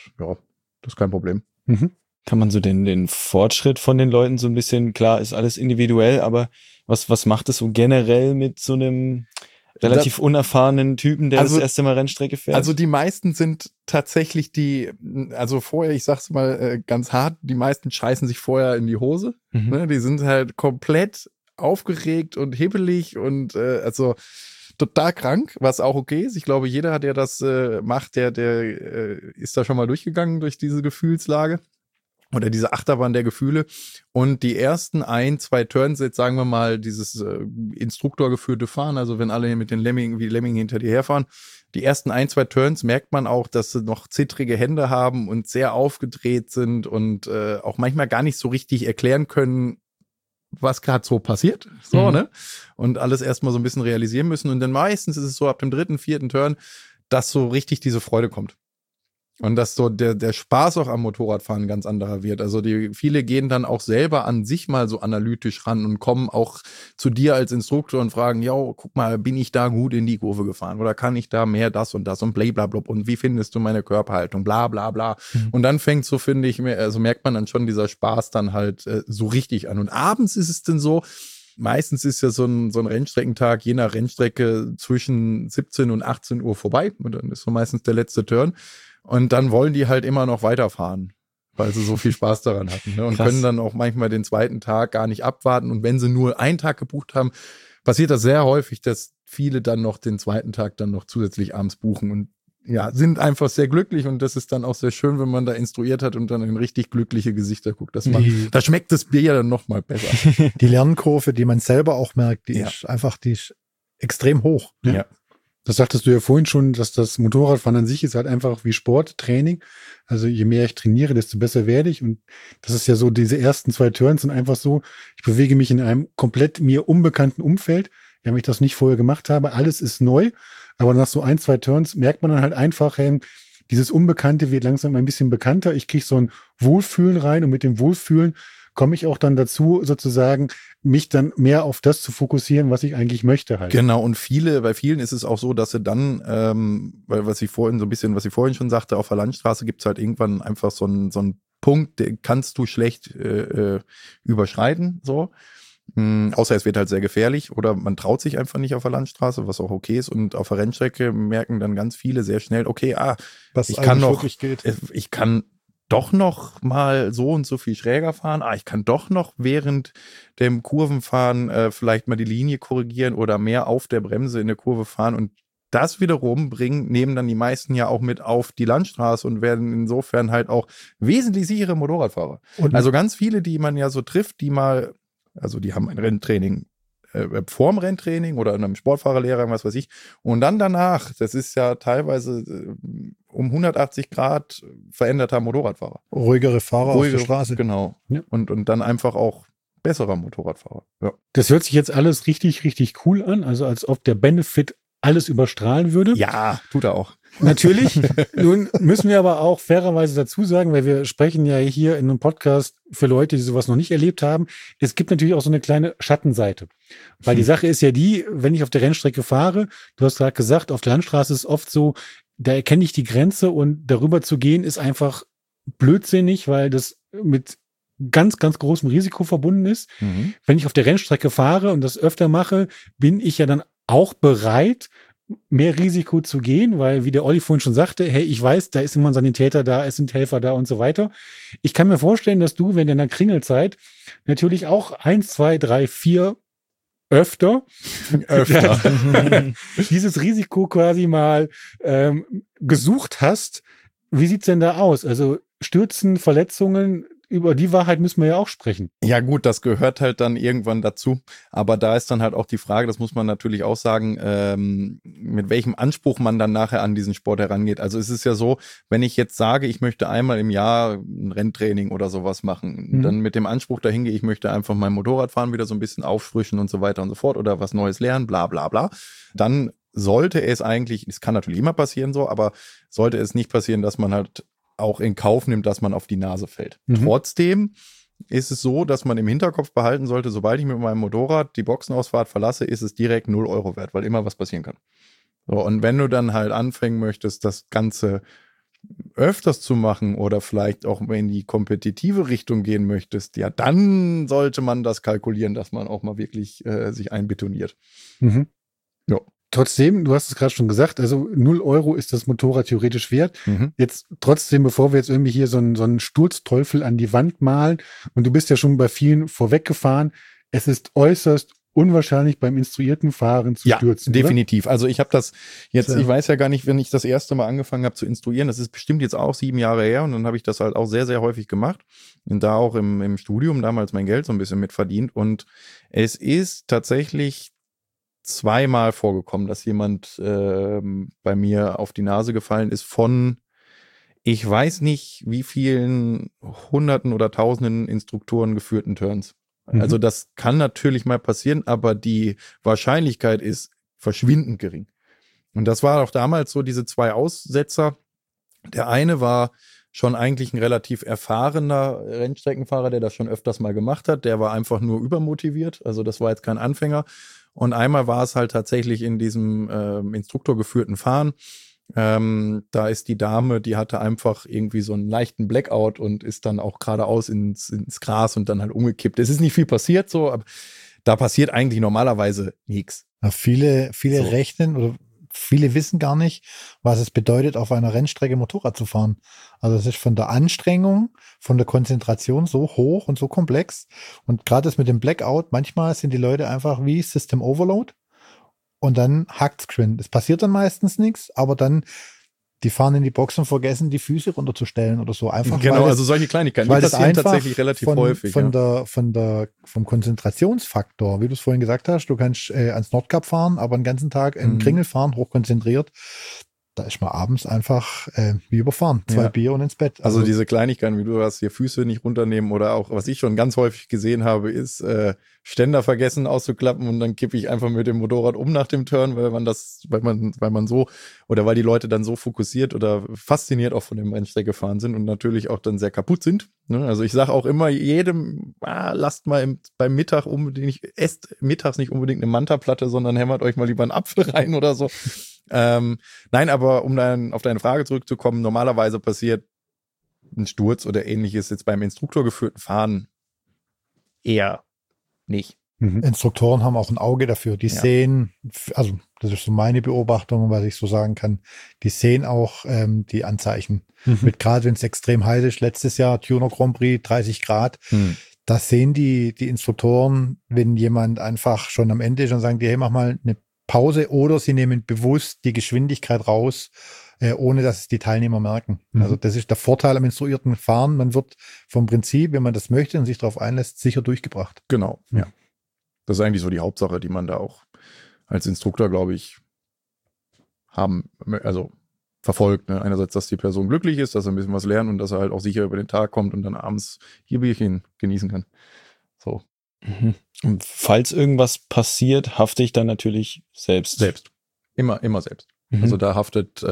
ist kein Problem. Mhm. Kann man so den Fortschritt von den Leuten so ein bisschen, klar, ist alles individuell, aber was macht es so generell mit so einem relativ unerfahrenen Typen, der das erste Mal Rennstrecke fährt? Also die meisten sind tatsächlich also vorher, ich sag's mal ganz hart, die meisten scheißen sich vorher in die Hose. Mhm. Ne? Die sind halt komplett aufgeregt und hibbelig und also total krank, was auch okay ist. Ich glaube, jeder, der das macht, der ist da schon mal durchgegangen durch diese Gefühlslage. Oder diese Achterbahn der Gefühle. Und die ersten 1, 2 Turns, jetzt sagen wir mal, dieses instruktorgeführte Fahren, also wenn alle mit den Lemmingen hinter dir herfahren, die ersten 1, 2 Turns merkt man auch, dass sie noch zittrige Hände haben und sehr aufgedreht sind und auch manchmal gar nicht so richtig erklären können, was gerade so passiert. So, ne? Und alles erstmal so ein bisschen realisieren müssen. Und dann meistens ist es so ab dem 3., 4. Turn, dass so richtig diese Freude kommt. Und dass so der Spaß auch am Motorradfahren ganz anderer wird. Also viele gehen dann auch selber an sich mal so analytisch ran und kommen auch zu dir als Instruktor und fragen, ja, guck mal, bin ich da gut in die Kurve gefahren? Oder kann ich da mehr das und blablabla und wie findest du meine Körperhaltung? Bla bla bla. Und dann fängt so, finde ich, also merkt man dann schon dieser Spaß dann halt so richtig an. Und abends ist es dann so, meistens ist ja so ein Rennstreckentag je nach Rennstrecke zwischen 17 und 18 Uhr vorbei. Und dann ist so meistens der letzte Turn. Und dann wollen die halt immer noch weiterfahren, weil sie so viel Spaß daran hatten. Ne? Und können dann auch manchmal den zweiten Tag gar nicht abwarten. Und wenn sie nur einen Tag gebucht haben, passiert das sehr häufig, dass viele dann noch den zweiten Tag dann noch zusätzlich abends buchen und ja, sind einfach sehr glücklich. Und das ist dann auch sehr schön, wenn man da instruiert hat und dann in richtig glückliche Gesichter guckt. Da schmeckt das Bier ja dann noch mal besser. Die Lernkurve, die man selber auch merkt, die ist extrem hoch. Ja. Das sagtest du ja vorhin schon, dass das Motorradfahren an sich ist halt einfach wie Sporttraining. Also je mehr ich trainiere, desto besser werde ich. Und das ist ja so, diese ersten 2 Turns sind einfach so, ich bewege mich in einem komplett mir unbekannten Umfeld, wenn ich das nicht vorher gemacht habe. Alles ist neu. Aber nach so 1, 2 Turns merkt man dann halt einfach, hey, dieses Unbekannte wird langsam ein bisschen bekannter. Ich kriege so ein Wohlfühlen rein und mit dem Wohlfühlen komme ich auch dann dazu, sozusagen, mich dann mehr auf das zu fokussieren, was ich eigentlich möchte halt. Genau, und bei vielen ist es auch so, dass sie dann, weil was ich vorhin schon sagte, auf der Landstraße gibt's halt irgendwann einfach so einen Punkt, den kannst du schlecht überschreiten, so. Außer es wird halt sehr gefährlich oder man traut sich einfach nicht auf der Landstraße, was auch okay ist. Und auf der Rennstrecke merken dann ganz viele sehr schnell, okay, ich kann doch noch mal so und so viel schräger fahren. Ich kann doch noch während dem Kurvenfahren vielleicht mal die Linie korrigieren oder mehr auf der Bremse in der Kurve fahren. Und das wiederum nehmen dann die meisten ja auch mit auf die Landstraße und werden insofern halt auch wesentlich sichere Motorradfahrer. Also ganz viele, die man ja so trifft, die haben ein Renntraining vorm Renntraining oder in einem Sportfahrerlehrer, was weiß ich. Und dann danach, das ist ja teilweise um 180 Grad veränderter Motorradfahrer. Ruhigere Fahrer auf der Straße. Genau. Ja. Und dann einfach auch besserer Motorradfahrer. Ja. Das hört sich jetzt alles richtig, richtig cool an. Also als ob der Benefit alles überstrahlen würde. Ja, tut er auch. Natürlich. Nun müssen wir aber auch fairerweise dazu sagen, weil wir sprechen ja hier in einem Podcast für Leute, die sowas noch nicht erlebt haben. Es gibt natürlich auch so eine kleine Schattenseite. Weil die Sache ist ja die, wenn ich auf der Rennstrecke fahre, du hast gerade gesagt, auf der Landstraße ist es oft so, da erkenne ich die Grenze und darüber zu gehen ist einfach blödsinnig, weil das mit ganz, ganz großem Risiko verbunden ist. Mhm. Wenn ich auf der Rennstrecke fahre und das öfter mache, bin ich ja dann auch bereit, mehr Risiko zu gehen, weil, wie der Olli vorhin schon sagte, hey, ich weiß, da ist immer ein Sanitäter da, es sind Helfer da und so weiter. Ich kann mir vorstellen, dass du, wenn in der Kringelzeit natürlich auch 1, 2, 3, 4 öfter dieses Risiko quasi mal gesucht hast. Wie sieht's denn da aus? Also Stürzen, Verletzungen, über die Wahrheit müssen wir ja auch sprechen. Ja gut, das gehört halt dann irgendwann dazu. Aber da ist dann halt auch die Frage, das muss man natürlich auch sagen, mit welchem Anspruch man dann nachher an diesen Sport herangeht. Also es ist ja so, wenn ich jetzt sage, ich möchte einmal im Jahr ein Renntraining oder sowas machen, dann mit dem Anspruch dahin gehe, ich möchte einfach mein Motorradfahren wieder so ein bisschen auffrischen und so weiter und so fort oder was Neues lernen, bla bla bla, dann sollte es eigentlich, es kann natürlich immer passieren so, aber sollte es nicht passieren, dass man halt auch in Kauf nimmt, dass man auf die Nase fällt. Trotzdem ist es so, dass man im Hinterkopf behalten sollte, sobald ich mit meinem Motorrad die Boxenausfahrt verlasse, ist es direkt 0 Euro wert, weil immer was passieren kann. So, und wenn du dann halt anfangen möchtest, das Ganze öfters zu machen oder vielleicht auch in die kompetitive Richtung gehen möchtest, ja, dann sollte man das kalkulieren, dass man auch mal wirklich sich einbetoniert. Ja. Trotzdem, du hast es gerade schon gesagt, also 0 Euro ist das Motorrad theoretisch wert. Jetzt trotzdem, bevor wir jetzt irgendwie hier so einen Sturzteufel an die Wand malen, und du bist ja schon bei vielen vorweggefahren, es ist äußerst unwahrscheinlich beim instruierten Fahren zu stürzen. Ja, definitiv. Oder? Also ich habe das jetzt, ich weiß ja gar nicht, wenn ich das erste Mal angefangen habe zu instruieren, das ist bestimmt jetzt auch 7 Jahre her und dann habe ich das halt auch sehr, sehr häufig gemacht und da auch im Studium damals mein Geld so ein bisschen mit verdient und es ist tatsächlich 2-mal vorgekommen, dass jemand bei mir auf die Nase gefallen ist von, ich weiß nicht, wie vielen Hunderten oder Tausenden Instruktoren geführten Turns. Also das kann natürlich mal passieren, aber die Wahrscheinlichkeit ist verschwindend gering. Und das war auch damals so diese 2 Aussetzer. Der eine war schon eigentlich ein relativ erfahrener Rennstreckenfahrer, der das schon öfters mal gemacht hat. Der war einfach nur übermotiviert. Also das war jetzt kein Anfänger. Und einmal war es halt tatsächlich in diesem instruktorgeführten Fahren. Da ist die Dame, die hatte einfach irgendwie so einen leichten Blackout und ist dann auch geradeaus ins Gras und dann halt umgekippt. Es ist nicht viel passiert so, aber da passiert eigentlich normalerweise nichts. Ja, viele rechnen oder viele wissen gar nicht, was es bedeutet, auf einer Rennstrecke Motorrad zu fahren. Also es ist von der Anstrengung, von der Konzentration so hoch und so komplex. Und gerade das mit dem Blackout, manchmal sind die Leute einfach wie System Overload und dann hackt's geschwind. Es passiert dann meistens nichts, aber dann die fahren in die Box und vergessen, die Füße runterzustellen oder so. Einfach genau, also solche Kleinigkeiten, die passieren tatsächlich relativ häufig. Vom Konzentrationsfaktor, wie du es vorhin gesagt hast, du kannst ans Nordkap fahren, aber den ganzen Tag in Kringel fahren, hochkonzentriert. Da ist man abends einfach wie überfahren. 2 Bier und ins Bett. Also diese Kleinigkeiten, wie du hast, hier Füße nicht runternehmen oder auch, was ich schon ganz häufig gesehen habe, ist Ständer vergessen auszuklappen und dann kippe ich einfach mit dem Motorrad um nach dem Turn, weil man so oder weil die Leute dann so fokussiert oder fasziniert auch von dem Rennstrecke fahren sind und natürlich auch dann sehr kaputt sind. Ne? Also ich sage auch immer jedem, lasst mal beim Mittag esst mittags nicht unbedingt eine Manta-Platte, sondern hämmert euch mal lieber einen Apfel rein oder so. Nein, aber um dann auf deine Frage zurückzukommen, normalerweise passiert ein Sturz oder ähnliches jetzt beim instruktorgeführten Fahren eher nicht. Instruktoren haben auch ein Auge dafür. Die sehen, also das ist so meine Beobachtung, was ich so sagen kann, die sehen auch die Anzeichen. Mit gerade wenn es extrem heiß ist, letztes Jahr Tuner Grand Prix, 30 Grad, da sehen die Instruktoren, wenn jemand einfach schon am Ende ist und sagen die, hey, mach mal eine Pause oder sie nehmen bewusst die Geschwindigkeit raus, ohne dass es die Teilnehmer merken. Also das ist der Vorteil am instruierten Fahren. Man wird vom Prinzip, wenn man das möchte und sich darauf einlässt, sicher durchgebracht. Genau, ja. Das ist eigentlich so die Hauptsache, die man da auch als Instruktor, glaube ich, verfolgt. Ne? Einerseits, dass die Person glücklich ist, dass er ein bisschen was lernt und dass er halt auch sicher über den Tag kommt und dann abends hier Bierchen genießen kann. So. Und falls irgendwas passiert, hafte ich dann natürlich selbst. Selbst. Immer selbst. Also da haftet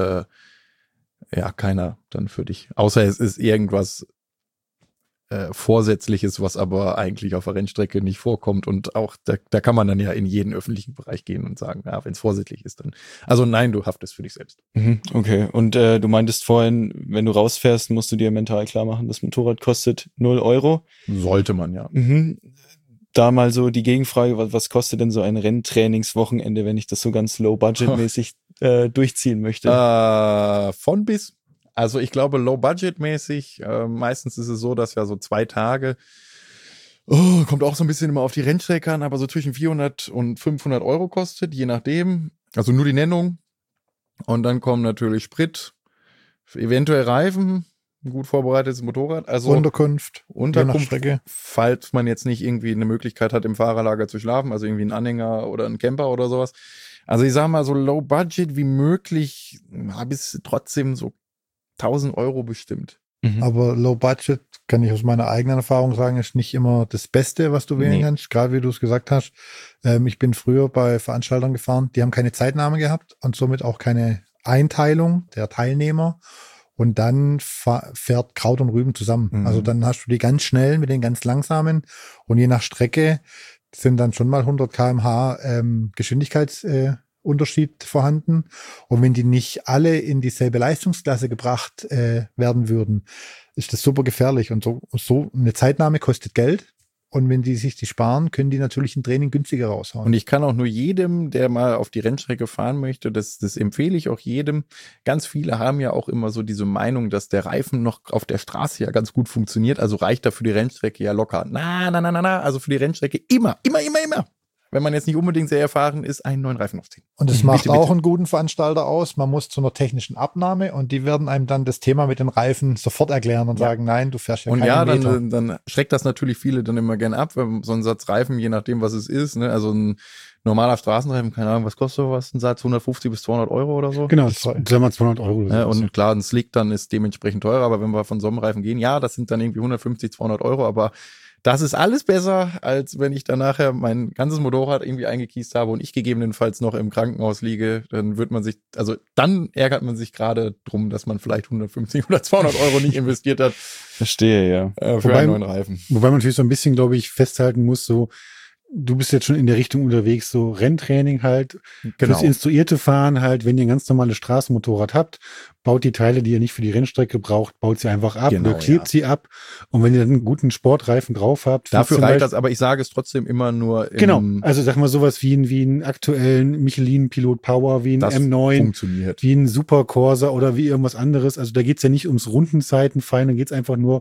keiner dann für dich. Außer es ist irgendwas Vorsätzliches, was aber eigentlich auf der Rennstrecke nicht vorkommt. Und auch da kann man dann ja in jeden öffentlichen Bereich gehen und sagen, wenn es vorsätzlich ist, dann. Also nein, du haftest für dich selbst. Okay. Und du meintest vorhin, wenn du rausfährst, musst du dir mental klar machen, das Motorrad kostet 0 Euro. Sollte man, ja. Da mal so die Gegenfrage, was kostet denn so ein Renntrainingswochenende, wenn ich das so ganz low-budget-mäßig durchziehen möchte? Von bis. Also ich glaube low-budget-mäßig, meistens ist es so, dass ja so 2 Tage, kommt auch so ein bisschen immer auf die Rennstrecke an, aber so zwischen 400 und 500 Euro kostet, je nachdem. Also nur die Nennung. Und dann kommen natürlich Sprit, eventuell Reifen, ein gut vorbereitetes Motorrad. Also Unterkunft, falls man jetzt nicht irgendwie eine Möglichkeit hat, im Fahrerlager zu schlafen, also irgendwie ein Anhänger oder ein Camper oder sowas. Also ich sag mal, so low budget wie möglich, habe ich trotzdem so 1000 Euro bestimmt. Aber low budget, kann ich aus meiner eigenen Erfahrung sagen, ist nicht immer das Beste, was du wählen kannst. Gerade wie du es gesagt hast. Ich bin früher bei Veranstaltern gefahren, die haben keine Zeitnahme gehabt und somit auch keine Einteilung der Teilnehmer. Und dann fährt Kraut und Rüben zusammen. Also dann hast du die ganz schnellen mit den ganz langsamen. Und je nach Strecke sind dann schon mal 100 km/h Geschwindigkeitsunterschied vorhanden. Und wenn die nicht alle in dieselbe Leistungsklasse gebracht werden würden, ist das super gefährlich. Und so eine Zeitnahme kostet Geld. Und wenn die sich die sparen, können die natürlich ein Training günstiger raushauen. Und ich kann auch nur jedem, der mal auf die Rennstrecke fahren möchte, das empfehle ich auch jedem. Ganz viele haben ja auch immer so diese Meinung, dass der Reifen noch auf der Straße ja ganz gut funktioniert. Also reicht er für die Rennstrecke ja locker. Na. Also für die Rennstrecke immer. Wenn man jetzt nicht unbedingt sehr erfahren ist, einen neuen Reifen aufziehen. Und es macht auch einen guten Veranstalter aus. Man muss zu einer technischen Abnahme und die werden einem dann das Thema mit den Reifen sofort erklären und sagen, nein, du fährst ja keinen Meter. Und dann schreckt das natürlich viele dann immer gerne ab, wenn so ein Satz Reifen, je nachdem, was es ist, ne? Also ein normaler Straßenreifen, keine Ahnung, was kostet sowas? Ein Satz 150 bis 200 Euro oder so? Genau, sagen wir 200 Euro. Ja, und klar, ein Slick dann ist dementsprechend teurer, aber wenn wir von so einem Reifen gehen, ja, das sind dann irgendwie 150, 200 Euro, aber das ist alles besser, als wenn ich dann nachher mein ganzes Motorrad irgendwie eingekiest habe und ich gegebenenfalls noch im Krankenhaus liege. Dann dann ärgert man sich gerade drum, dass man vielleicht 150 oder 200 Euro nicht investiert hat. Verstehe, ja. Für einen neuen Reifen. Wobei man natürlich so ein bisschen, glaube ich, festhalten muss, so, du bist jetzt schon in der Richtung unterwegs, so Renntraining halt, genau. Fürs instruierte Fahren halt, wenn ihr ein ganz normales Straßenmotorrad habt, baut die Teile, die ihr nicht für die Rennstrecke braucht, baut sie einfach ab oder klebt sie ab. Und wenn ihr dann einen guten Sportreifen drauf habt. Dafür reicht das, aber ich sage es trotzdem immer nur genau, also sag mal sowas wie einen aktuellen Michelin Pilot Power, wie ein M9, funktioniert. wie ein Super Corsa oder wie irgendwas anderes. Also da geht's ja nicht ums Rundenzeitenfallen, da geht's einfach nur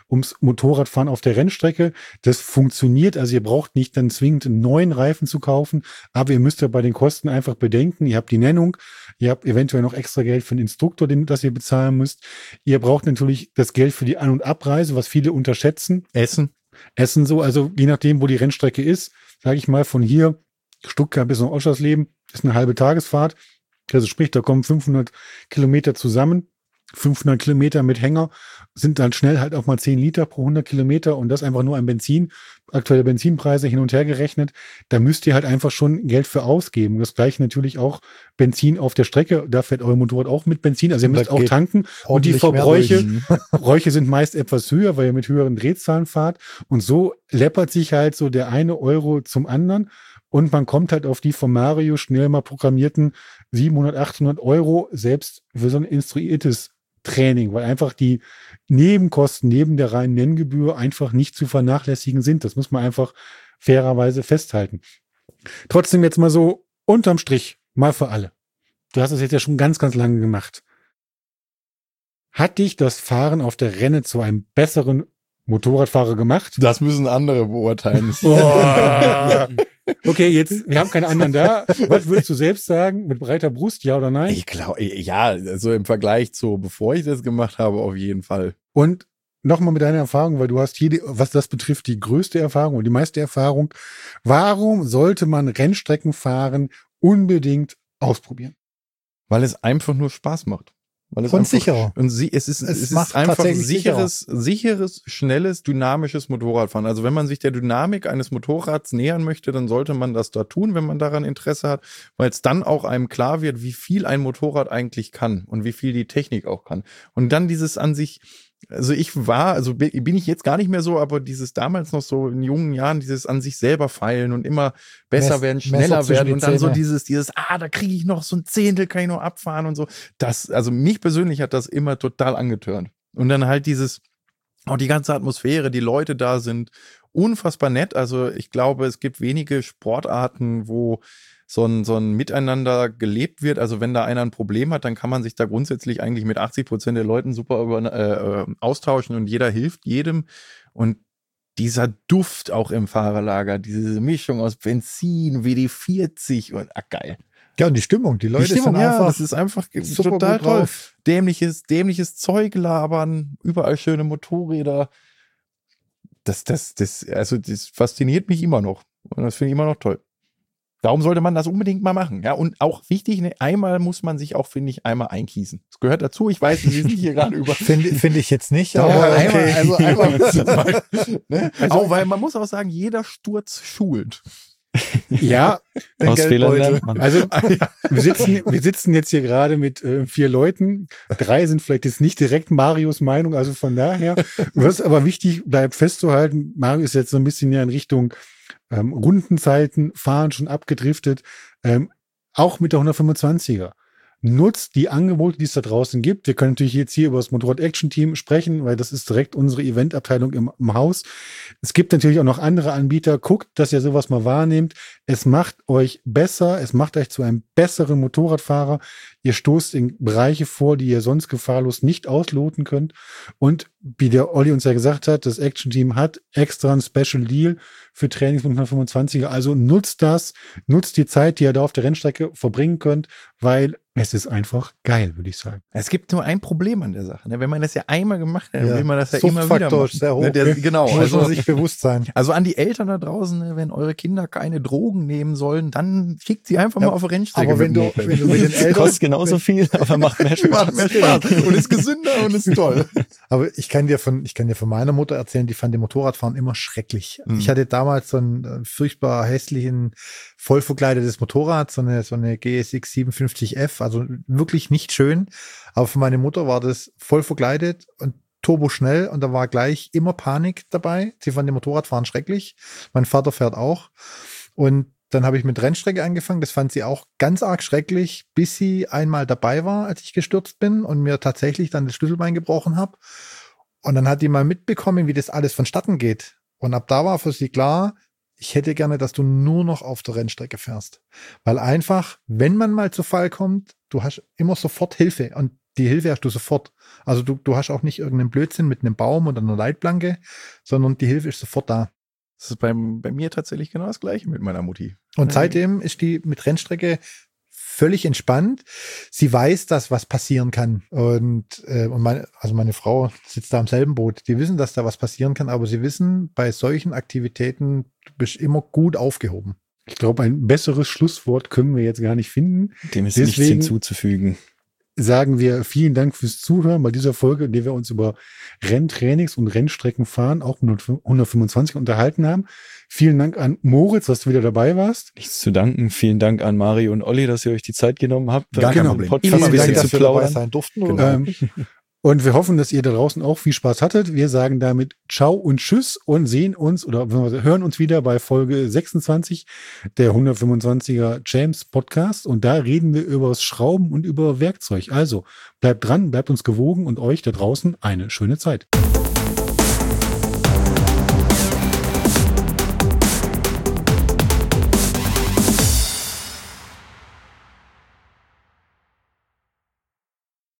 ums Motorradfahren auf der Rennstrecke. Das funktioniert, also ihr braucht nicht dann zwingend einen neuen Reifen zu kaufen, aber ihr müsst ja bei den Kosten einfach bedenken, ihr habt die Nennung, ihr habt eventuell noch extra Geld für den Instruktor, das ihr bezahlen müsst. Ihr braucht natürlich das Geld für die An- und Abreise, was viele unterschätzen. Essen so, also je nachdem, wo die Rennstrecke ist, sage ich mal, von hier Stuttgart bis nach Oschersleben ist eine halbe Tagesfahrt. Also sprich, da kommen 500 Kilometer zusammen. 500 Kilometer mit Hänger sind dann schnell halt auch mal 10 Liter pro 100 Kilometer und das einfach nur an Benzin. Aktuelle Benzinpreise hin und her gerechnet. Da müsst ihr halt einfach schon Geld für ausgeben. Das gleiche natürlich auch Benzin auf der Strecke. Da fährt euer Motorrad auch mit Benzin. Also ihr müsst auch tanken. Und die Verbräuche sind meist etwas höher, weil ihr mit höheren Drehzahlen fahrt. Und so läppert sich halt so der eine Euro zum anderen. Und man kommt halt auf die von Mario schnell mal programmierten 700, 800 Euro selbst für so ein instruiertes Training, weil einfach die Nebenkosten neben der reinen Nenngebühr einfach nicht zu vernachlässigen sind. Das muss man einfach fairerweise festhalten. Trotzdem jetzt mal so unterm Strich, mal für alle. Du hast es jetzt ja schon ganz, ganz lange gemacht. Hat dich das Fahren auf der Renne zu einem besseren Motorradfahrer gemacht? Das müssen andere beurteilen. Okay, jetzt, wir haben keine anderen da. Was würdest du selbst sagen? Mit breiter Brust, ja oder nein? Ich glaube, ja, also im Vergleich zu, bevor ich das gemacht habe, auf jeden Fall. Und nochmal mit deiner Erfahrung, weil du hast hier, was das betrifft, die größte Erfahrung und die meiste Erfahrung. Warum sollte man Rennstreckenfahren unbedingt ausprobieren? Weil es einfach nur Spaß macht. Weil es und einfach, sicherer. Und es ist einfach sicheres, schnelles, dynamisches Motorradfahren. Also wenn man sich der Dynamik eines Motorrads nähern möchte, dann sollte man das da tun, wenn man daran Interesse hat, weil es dann auch einem klar wird, wie viel ein Motorrad eigentlich kann und wie viel die Technik auch kann. Und dann dieses an sich, also bin ich jetzt gar nicht mehr so, aber dieses damals noch so in jungen Jahren, dieses an sich selber feilen und immer besser werden, schneller werden und dann so dieses, da kriege ich noch so ein Zehntel, kann ich noch abfahren und so. Das, also mich persönlich hat das immer total angetörnt. Und dann halt auch die ganze Atmosphäre, die Leute da sind unfassbar nett. Also ich glaube, es gibt wenige Sportarten, wo so ein Miteinander gelebt wird. Also wenn da einer ein Problem hat, dann kann man sich da grundsätzlich eigentlich mit 80% der Leuten super austauschen und jeder hilft jedem. Und dieser Duft auch im Fahrerlager, diese Mischung aus Benzin, WD-40 und geil. Ja, und die Stimmung, die Leute sind einfach, das ist einfach total toll. Dämliches Zeug labern, überall schöne Motorräder. Das fasziniert mich immer noch. Und das finde ich immer noch toll. Darum sollte man das unbedingt mal machen. Ja, und auch wichtig, einmal muss man sich auch, finde ich, einmal einkießen. Das gehört dazu. Ich weiß, wir sind hier gerade über. Finde ich jetzt nicht, aber okay. einmal muss es mal, ne? Auch, weil man muss auch sagen, jeder Sturz schult. Ja, aus Fehlern lernt man. Also wir sitzen jetzt hier gerade mit 4 Leuten. 3 sind vielleicht jetzt nicht direkt Marios Meinung, also von daher. Was aber wichtig bleibt festzuhalten, Mario ist jetzt so ein bisschen ja in Richtung Rundenzeiten, Fahren schon abgedriftet, auch mit der 125er. Nutzt die Angebote, die es da draußen gibt. Wir können natürlich jetzt hier über das Motorrad-Action-Team sprechen, weil das ist direkt unsere Eventabteilung im Haus. Es gibt natürlich auch noch andere Anbieter. Guckt, dass ihr sowas mal wahrnehmt. Es macht euch besser, es macht euch zu einem besseren Motorradfahrer. Ihr stoßt in Bereiche vor, die ihr sonst gefahrlos nicht ausloten könnt. Und wie der Olli uns ja gesagt hat, das Action-Team hat extra einen Special Deal für Trainings mit 125er. Also nutzt das, nutzt die Zeit, die ihr da auf der Rennstrecke verbringen könnt, weil es ist einfach geil, würde ich sagen. Es gibt nur ein Problem an der Sache. Ne? Wenn man das ja einmal gemacht hat, dann will man das ja immer wieder machen. Sehr hoch. Ne? Genau. Muss man sich bewusst sein. Also an die Eltern da draußen, ne? Wenn eure Kinder keine Drogen nehmen sollen, dann schickt sie einfach mal auf eine Rennstrecke. Aber wenn du mit den Eltern... Kostet genauso viel, aber macht mehr Spaß. Macht mehr Spaß und ist gesünder und ist toll. Aber ich kann dir von meiner Mutter erzählen, die fand den Motorradfahren immer schrecklich. Ich hatte damals so einen furchtbar hässlichen, voll verkleidetes Motorrad, so eine GSX 57F, also wirklich nicht schön. Aber für meine Mutter war das voll verkleidet und turboschnell und da war gleich immer Panik dabei. Sie fand den Motorradfahren schrecklich. Mein Vater fährt auch. Und dann habe ich mit Rennstrecke angefangen. Das fand sie auch ganz arg schrecklich, bis sie einmal dabei war, als ich gestürzt bin und mir tatsächlich dann das Schlüsselbein gebrochen habe. Und dann hat die mal mitbekommen, wie das alles vonstatten geht. Und ab da war für sie klar, ich hätte gerne, dass du nur noch auf der Rennstrecke fährst. Weil einfach, wenn man mal zu Fall kommt, du hast immer sofort Hilfe. Und die Hilfe hast du sofort. Also du hast auch nicht irgendeinen Blödsinn mit einem Baum oder einer Leitplanke, sondern die Hilfe ist sofort da. Das ist bei mir tatsächlich genau das Gleiche mit meiner Mutti. Und seitdem ist die mit Rennstrecke völlig entspannt. Sie weiß, dass was passieren kann. Und meine Frau sitzt da am selben Boot. Die wissen, dass da was passieren kann, aber sie wissen, bei solchen Aktivitäten du bist immer gut aufgehoben. Ich glaube, ein besseres Schlusswort können wir jetzt gar nicht finden. Dem ist nichts hinzuzufügen. Sagen wir vielen Dank fürs Zuhören bei dieser Folge, in der wir uns über Renntrainings und Rennstreckenfahren, auch 125 unterhalten haben. Vielen Dank an Moritz, dass du wieder dabei warst. Nichts zu danken. Vielen Dank an Mario und Olli, dass ihr euch die Zeit genommen habt. Gar kein Problem. Podcast ein bisschen zu plaudern. Sein durften, genau. Und wir hoffen, dass ihr da draußen auch viel Spaß hattet. Wir sagen damit Ciao und Tschüss und sehen uns oder hören uns wieder bei Folge 26 der 125er James Podcast. Und da reden wir über das Schrauben und über Werkzeug. Also bleibt dran, bleibt uns gewogen und euch da draußen eine schöne Zeit.